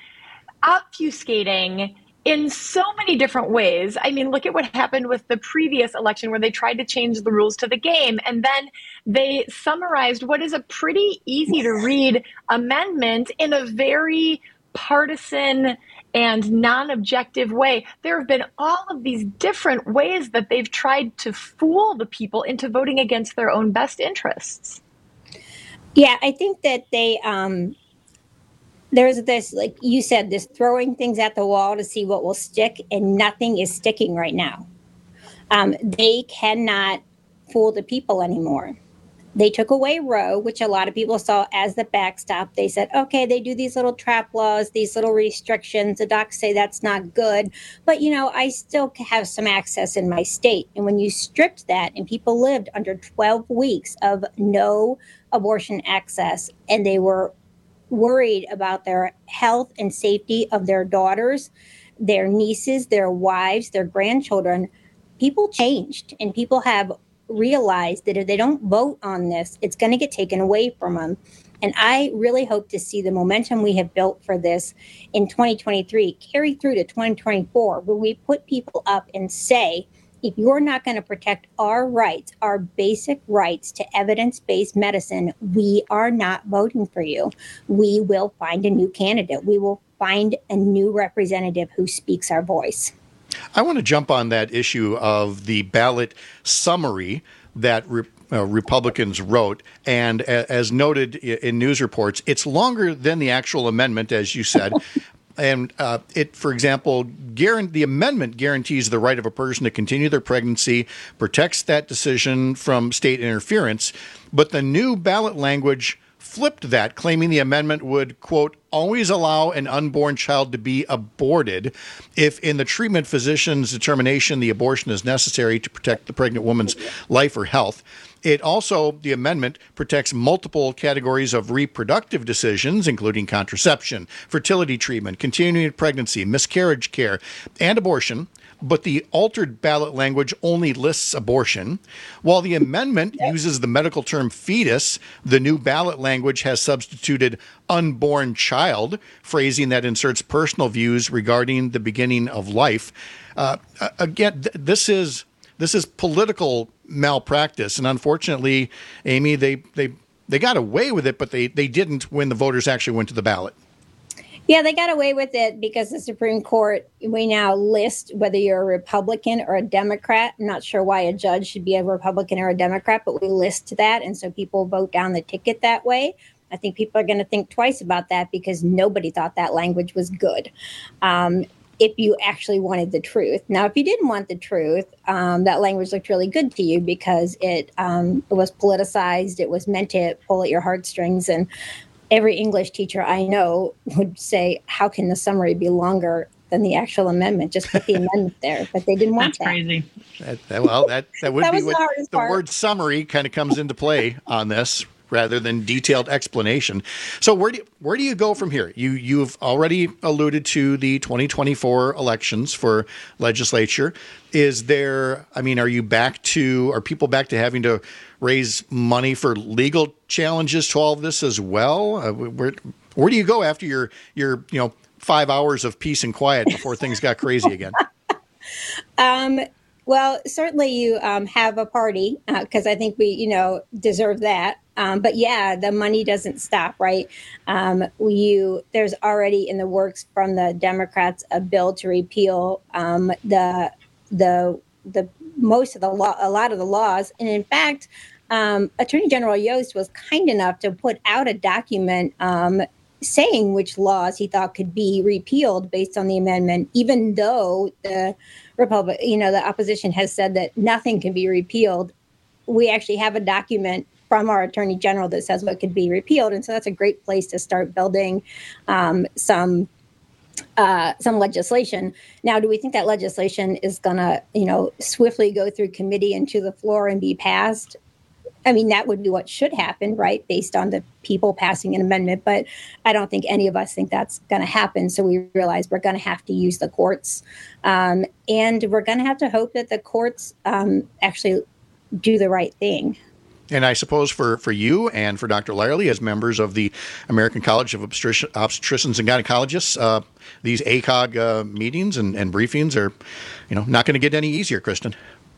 obfuscating in so many different ways. I mean, look at what happened with the previous election where they tried to change the rules to the game. And then they summarized what is a pretty easy to read amendment in a very partisan and non-objective way. There have been all of these different ways that they've tried to fool the people into voting against their own best interests. Yeah, I think that they, um, there's this, like you said, this throwing things at the wall to see what will stick, and nothing is sticking right now. Um, they cannot fool the people anymore. They took away Roe, which a lot of people saw as the backstop. They said, okay, they do these little trap laws, these little restrictions. The docs say that's not good. But, you know, I still have some access in my state. And when you stripped that and people lived under twelve weeks of no abortion access, and they were worried about their health and safety of their daughters, their nieces, their wives, their grandchildren, people changed, and people have realized that if they don't vote on this, it's going to get taken away from them. And I really hope to see the momentum we have built for this in twenty twenty-three carry through to twenty twenty-four, where we put people up and say, if you're not going to protect our rights, our basic rights to evidence-based medicine, we are not voting for you. We will find a new candidate. We will find a new representative who speaks our voice. I want to jump on that issue of the ballot summary that re- uh, Republicans wrote. And a- as noted in news reports, it's longer than the actual amendment, as you said. And uh, it, for example, guarant- the amendment guarantees the right of a person to continue their pregnancy, protects that decision from state interference. But the new ballot language flipped that, claiming the amendment would, quote, always allow an unborn child to be aborted if in the treatment physician's determination the abortion is necessary to protect the pregnant woman's life or health. It also, the amendment protects multiple categories of reproductive decisions, including contraception, fertility treatment, continuing pregnancy, miscarriage care, and abortion. But the altered ballot language only lists abortion. While the amendment uses the medical term fetus, the new ballot language has substituted unborn child, phrasing that inserts personal views regarding the beginning of life. Uh, again, th- this is this is political malpractice, and unfortunately, Amy, they they they got away with it, but they they didn't when the voters actually went to the ballot. Yeah, they got away with it because the Supreme Court, we now list whether you're a Republican or a Democrat. I'm not sure why a judge should be a Republican or a Democrat, but we list that. And so people vote down the ticket that way. I think people are going to think twice about that because nobody thought that language was good. Um, if you actually wanted the truth. Now, if you didn't want the truth, um, that language looked really good to you because it, um, it was politicized. It was meant to pull at your heartstrings. And every English teacher I know would say, how can the summary be longer than the actual amendment? Just put the amendment there. But they didn't want That's that. crazy. That, that, well, that, that would That be was the what hardest the part. word summary kind of comes into play on this rather than detailed explanation. So where do you, where do you go from here? You, you've already alluded to the twenty twenty-four elections for legislature. Is there, I mean, are you back to, are people back to having to raise money for legal challenges to all of this as well? Uh, where where do you go after your your you know five hours of peace and quiet before things got crazy again? Um, well, certainly you um, have a party because uh, I think we, you know, deserve that. Um, but yeah, the money doesn't stop, right? Um, you there's already in the works from the Democrats a bill to repeal um, the the the most of the law, a lot of the laws, and in fact, um, Attorney General Yost was kind enough to put out a document um, saying which laws he thought could be repealed based on the amendment, even though the Republic, you know, the opposition has said that nothing can be repealed. We actually have a document from our Attorney General that says what could be repealed, and so that's a great place to start building um, some. Uh, some legislation. Now, do we think that legislation is going to, you know, swiftly go through committee and to the floor and be passed? I mean, that would be what should happen, right, based on the people passing an amendment. But I don't think any of us think that's going to happen. So we realize we're going to have to use the courts. Um, and we're going to have to hope that the courts um, actually do the right thing. And I suppose for, for you and for Doctor Lyerly, as members of the American College of Obstetri- Obstetricians and Gynecologists, uh, these A C O G uh, meetings and, and briefings are, you know, not going to get any easier, Kristen.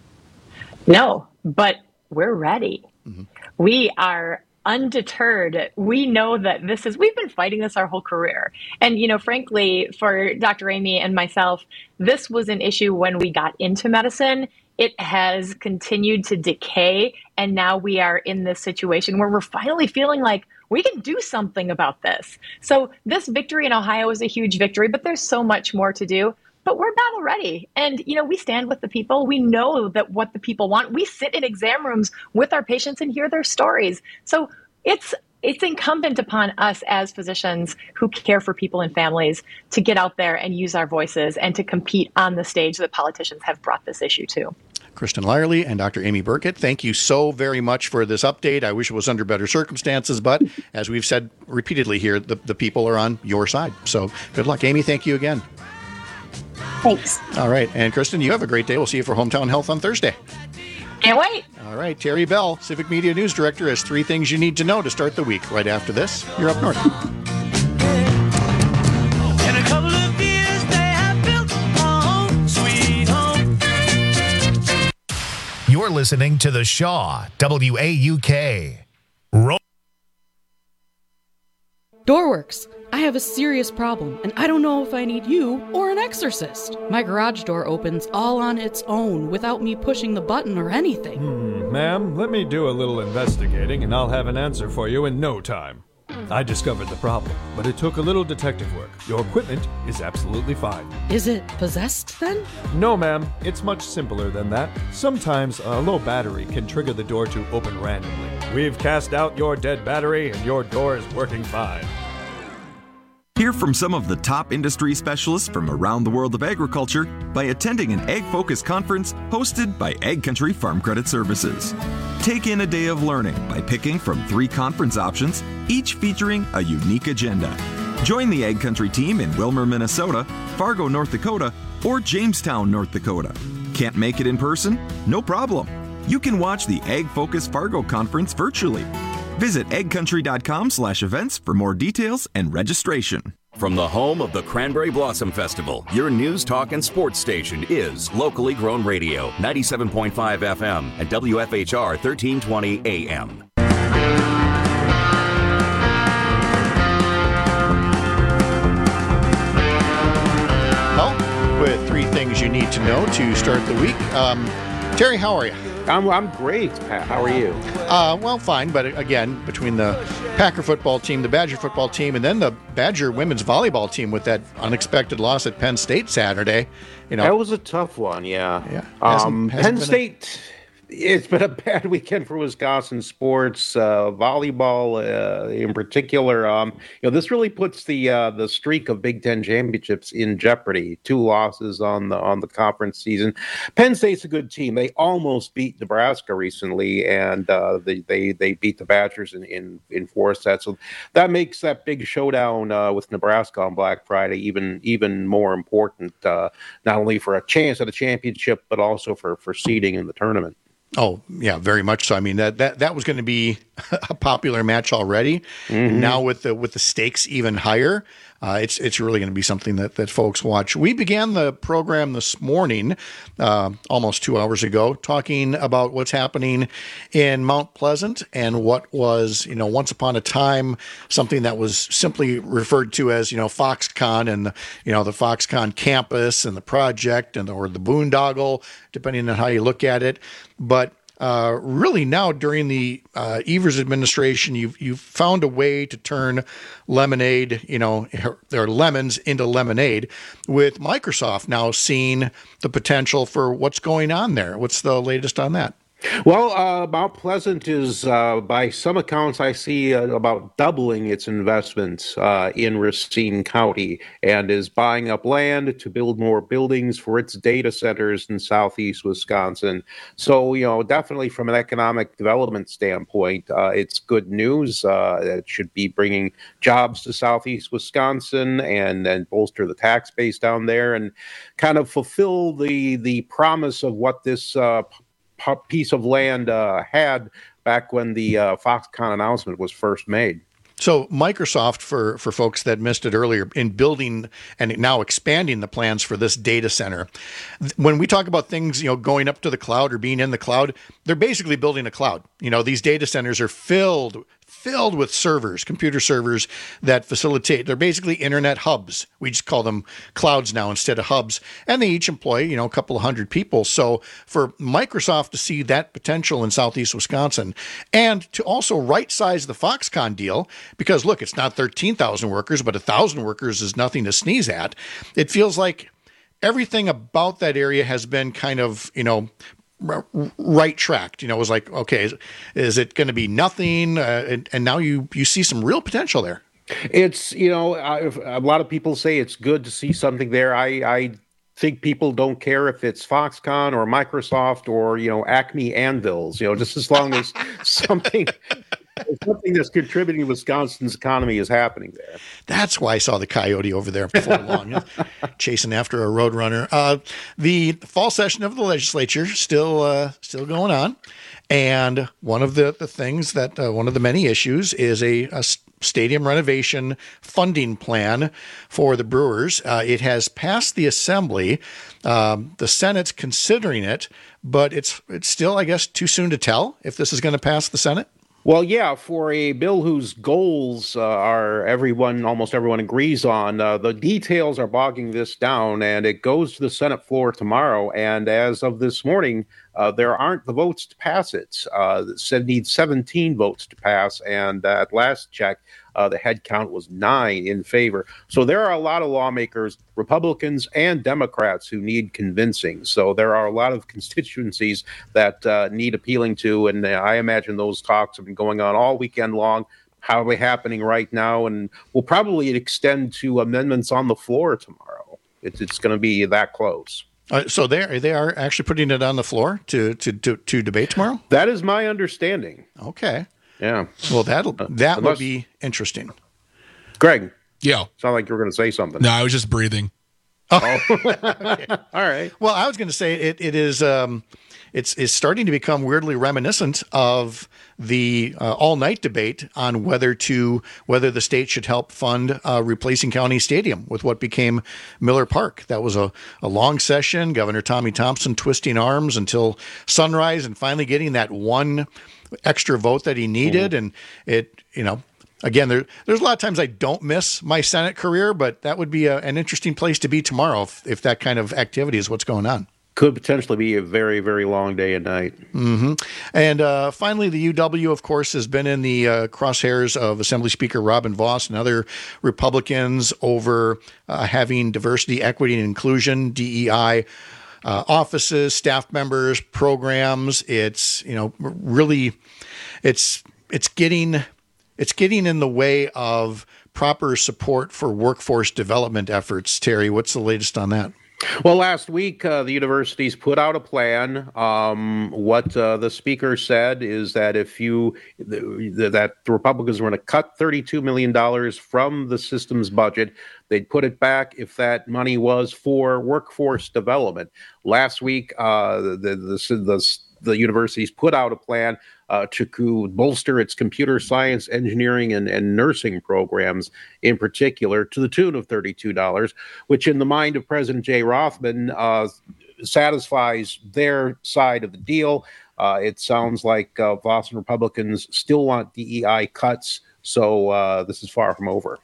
No, but we're ready. Mm-hmm. We are undeterred. We know that this is, we've been fighting this our whole career. And, you know, frankly, for Doctor Amy and myself, this was an issue when we got into medicine. It has continued to decay. And now we are in this situation where we're finally feeling like we can do something about this. So this victory in Ohio is a huge victory, but there's so much more to do. But we're battle ready. And, you know, we stand with the people. We know that what the people want. We sit in exam rooms with our patients and hear their stories. So it's it's incumbent upon us as physicians who care for people and families to get out there and use our voices and to compete on the stage that politicians have brought this issue to. Kristen Lyerly and Doctor Amy Burkett, thank you so very much for this update. I wish it was under better circumstances, but as we've said repeatedly here, the, the people are on your side. So good luck, Amy. Thank you again. Thanks. All right. And Kristen, you have a great day. We'll see you for Hometown Health on Thursday. Can't wait. All right. Terry Bell, Civic Media News Director, has three things you need to know to start the week. Right after this, you're up north. In a couple of years, they have built home, sweet home. You're listening to The Shaw, W A U K. Ro- Doorworks. I have a serious problem, and I don't know if I need you or an exorcist. My garage door opens all on its own without me pushing the button or anything. Hmm, ma'am, let me do a little investigating, and I'll have an answer for you in no time. I discovered the problem, but it took a little detective work. Your equipment is absolutely fine. Is it possessed, then? No, ma'am. It's much simpler than that. Sometimes a low battery can trigger the door to open randomly. We've cast out your dead battery, and your door is working fine. Hear from some of the top industry specialists from around the world of agriculture by attending an Ag Focus conference hosted by Ag Country Farm Credit Services. Take in a day of learning by picking from three conference options, each featuring a unique agenda. Join the Ag Country team in Wilmer, Minnesota, Fargo, North Dakota, or Jamestown, North Dakota. Can't make it in person? No problem. You can watch the Ag Focus Fargo conference virtually. Visit agcountry.com slash events for more details and registration. From the home of the Cranberry Blossom Festival, your news, talk, and sports station is Locally Grown Radio, ninety-seven point five F M and W F H R thirteen twenty A M. Well, with three things you need to know to start the week. Um, Terry, how are you? I'm I'm great, Pat. How are you? Uh, well, fine. But again, between the Packer football team, the Badger football team, and then the Badger women's volleyball team with that unexpected loss at Penn State Saturday, you know that was a tough one. Yeah. Yeah. Um, hasn't, hasn't Penn State. A... It's been a bad weekend for Wisconsin sports, uh, volleyball uh, in particular. Um, you know, this really puts the uh, the streak of Big Ten championships in jeopardy. Two losses on the on the conference season. Penn State's a good team. They almost beat Nebraska recently, and uh, they, they they beat the Badgers in, in, in four sets. So that makes that big showdown uh, with Nebraska on Black Friday even even more important. Uh, not only for a chance at a championship, but also for for seeding in the tournament. Oh, yeah, very much so. I mean, that that, that was going to be a popular match already. Mm-hmm. And now with the with the stakes even higher, uh, it's it's really going to be something that, that folks watch. We began the program this morning, uh, almost two hours ago, talking about what's happening in Mount Pleasant and what was, you know, once upon a time, something that was simply referred to as, you know, Foxconn and, the, you know, the Foxconn campus and the project and or the boondoggle, depending on how you look at it. But uh, really now during the uh, Evers administration, you've, you've found a way to turn lemonade, you know, their lemons into lemonade with Microsoft now seeing the potential for what's going on there. What's the latest on that? Well, uh, Mount Pleasant is, uh, by some accounts, I see uh, about doubling its investments uh, in Racine County and is buying up land to build more buildings for its data centers in southeast Wisconsin. So, you know, definitely from an economic development standpoint, uh, it's good news. Uh, it should be bringing jobs to southeast Wisconsin and, and bolster the tax base down there and kind of fulfill the, the promise of what this uh, piece of land uh, had back when the uh, Foxconn announcement was first made. So Microsoft, for, for folks that missed it earlier, in building and now expanding the plans for this data center, when we talk about things, you know, going up to the cloud or being in the cloud, they're basically building a cloud. You know, these data centers are filled filled with servers, computer servers that facilitate. They're basically internet hubs. We just call them clouds now instead of hubs. And they each employ, you know, a couple of hundred people. So for Microsoft to see that potential in Southeast Wisconsin and to also right-size the Foxconn deal, because look, it's not thirteen thousand workers, but one thousand workers is nothing to sneeze at. It feels like everything about that area has been kind of, you know, right tracked. You know, it was like, okay, is, is it going to be nothing? Uh, and, and now you you see some real potential there. It's, you know, I, a lot of people say it's good to see something there. I, I think people don't care if it's Foxconn or Microsoft or, you know, Acme Anvils, you know, just as long as something something that's contributing to Wisconsin's economy is happening there. That's why I saw the coyote over there before long, chasing after a roadrunner. Uh, the fall session of the legislature still uh, still going on. And one of the, the things that uh, one of the many issues is a, a stadium renovation funding plan for the Brewers. Uh, it has passed the Assembly. Um, the Senate's considering it, but it's it's still, I guess, too soon to tell if this is going to pass the Senate. Well, yeah, for a bill whose goals uh, are everyone, almost everyone agrees on, uh, the details are bogging this down, and it goes to the Senate floor tomorrow. And as of this morning, uh, there aren't the votes to pass it. Uh, it needs seventeen votes to pass, and uh, at last check, uh, the head count was nine in favor. So there are a lot of lawmakers, Republicans and Democrats, who need convincing. So there are a lot of constituencies that uh, need appealing to, and I imagine those talks have been going on all weekend long, probably happening right now, and will probably extend to amendments on the floor tomorrow. It's, it's going to be that close. Uh, so they they are actually putting it on the floor to, to, to, to debate tomorrow? That is my understanding. Okay. Yeah. Well, that'll, that Unless, will be interesting. Greg. Yeah. Sound like you were going to say something. No, I was just breathing. Oh. Okay. All right. Well, I was going to say it, it is um, it's, it's starting to become weirdly reminiscent of the uh, all-night debate on whether to whether the state should help fund uh, replacing County Stadium with what became Miller Park. That was a, a long session. Governor Tommy Thompson twisting arms until sunrise and finally getting that one extra vote that he needed. Mm-hmm. And it, you know, again, there, there's a lot of times I don't miss my Senate career, but that would be a, an interesting place to be tomorrow if, if that kind of activity is what's going on. Could potentially be a very, very long day and night. Mm-hmm. And uh, finally, the U W, of course, has been in the uh, crosshairs of Assembly Speaker Robin Vos and other Republicans over uh, having diversity, equity, and inclusion, D E I, uh, offices, staff members, programs. It's, you know, really, it's it's getting it's getting in the way of proper support for workforce development efforts. Terry, what's the latest on that? Well, last week, uh, the universities put out a plan. Um, what uh, the speaker said is that if you, th- that the Republicans were going to cut thirty-two million dollars from the system's budget, they'd put it back if that money was for workforce development. Last week, uh, the, the, the, the universities put out a plan Uh, to bolster its computer science, engineering, and, and nursing programs in particular to the tune of thirty-two dollars, which in the mind of President Jay Rothman uh, satisfies their side of the deal. Uh, it sounds like uh, Boston Republicans still want D E I cuts, so uh, this is far from over.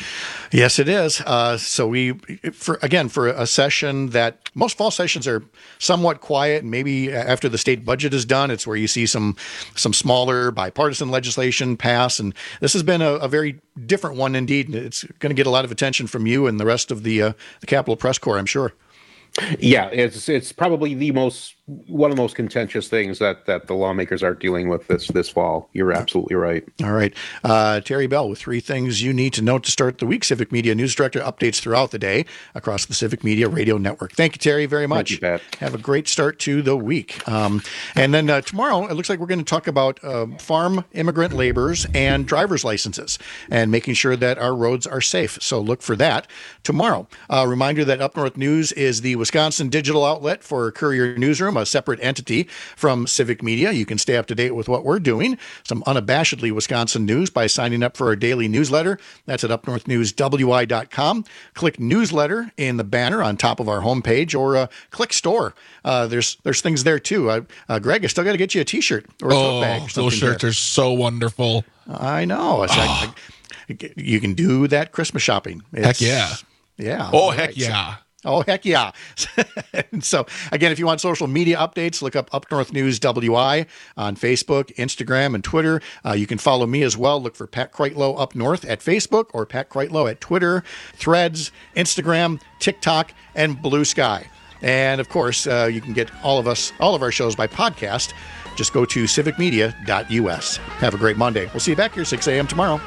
Yes, it is. Uh, so we, for again, for a session that most fall sessions are somewhat quiet, and maybe after the state budget is done, it's where you see some some smaller bipartisan legislation pass. And this has been a, a very different one indeed. It's going to get a lot of attention from you and the rest of the uh, the Capitol Press Corps, I'm sure. Yeah, it's it's probably the most one of the most contentious things that that the lawmakers are dealing with this this fall. You're absolutely right. All right. Uh, Terry Bell with three things you need to know to start the week. Civic Media News Director updates throughout the day across the Civic Media Radio Network. Thank you, Terry, very much. Thank you, Pat. Have a great start to the week. Um, and then uh, tomorrow, it looks like we're going to talk about uh, farm immigrant laborers and driver's licenses and making sure that our roads are safe. So look for that tomorrow. A uh, reminder that Up North News is the Wisconsin digital outlet for Courier Newsroom. Forum, a separate entity from Civic Media. You can stay up to date with what we're doing, some unabashedly Wisconsin news, by signing up for our daily newsletter. That's at up north news w i dot com. Click newsletter in the banner on top of our homepage, or uh, click store. Uh, there's there's things there too. Uh, uh, Greg, I still got to get you a T-shirt or a tote Oh, bag. Or those shirts there. are so wonderful. I know. It's like, like, you can do that Christmas shopping. Heck yeah. Yeah. Oh, All heck right. yeah. Oh, heck yeah. And so, again, if you want social media updates, look up Up North News W I on Facebook, Instagram, and Twitter. Uh, you can follow me as well. Look for Pat Kreitlow Up North at Facebook, or Pat Kreitlow at Twitter, Threads, Instagram, TikTok, and Blue Sky. And, of course, uh, you can get all of us, all of our shows by podcast. Just go to civic media dot u s. Have a great Monday. We'll see you back here six a.m. tomorrow.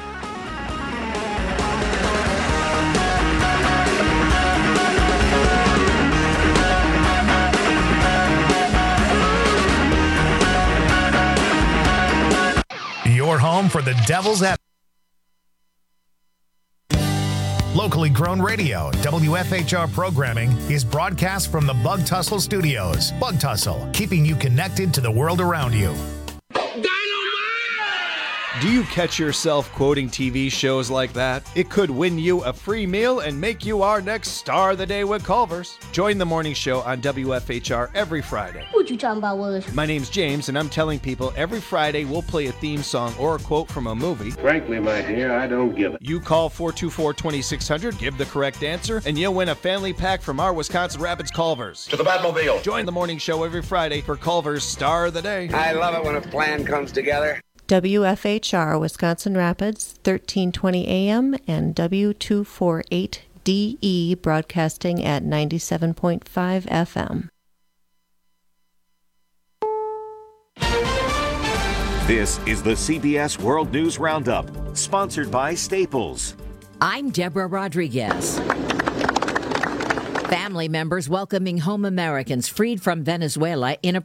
Your home for the Devil's Advocate. Locally grown radio, W F H R programming is broadcast from the Bug Tussle Studios. Bug Tussle, keeping you connected to the world around you. Do you catch yourself quoting T V shows like that? It could win you a free meal and make you our next star of the day with Culver's. Join the morning show on W F H R every Friday. What you talking about, was? My name's James, and I'm telling people every Friday we'll play a theme song or a quote from a movie. Frankly, my dear, I don't give it. You call four two four, two six zero zero, give the correct answer, and you'll win a family pack from our Wisconsin Rapids Culver's. To the Batmobile. Join the morning show every Friday for Culver's Star of the Day. I love it when a plan comes together. W F H R, Wisconsin Rapids, thirteen twenty A M, and W two forty-eight D E, broadcasting at ninety-seven point five F M. This is the C B S World News Roundup, sponsored by Staples. I'm Deborah Rodriguez. Family members welcoming home Americans freed from Venezuela in a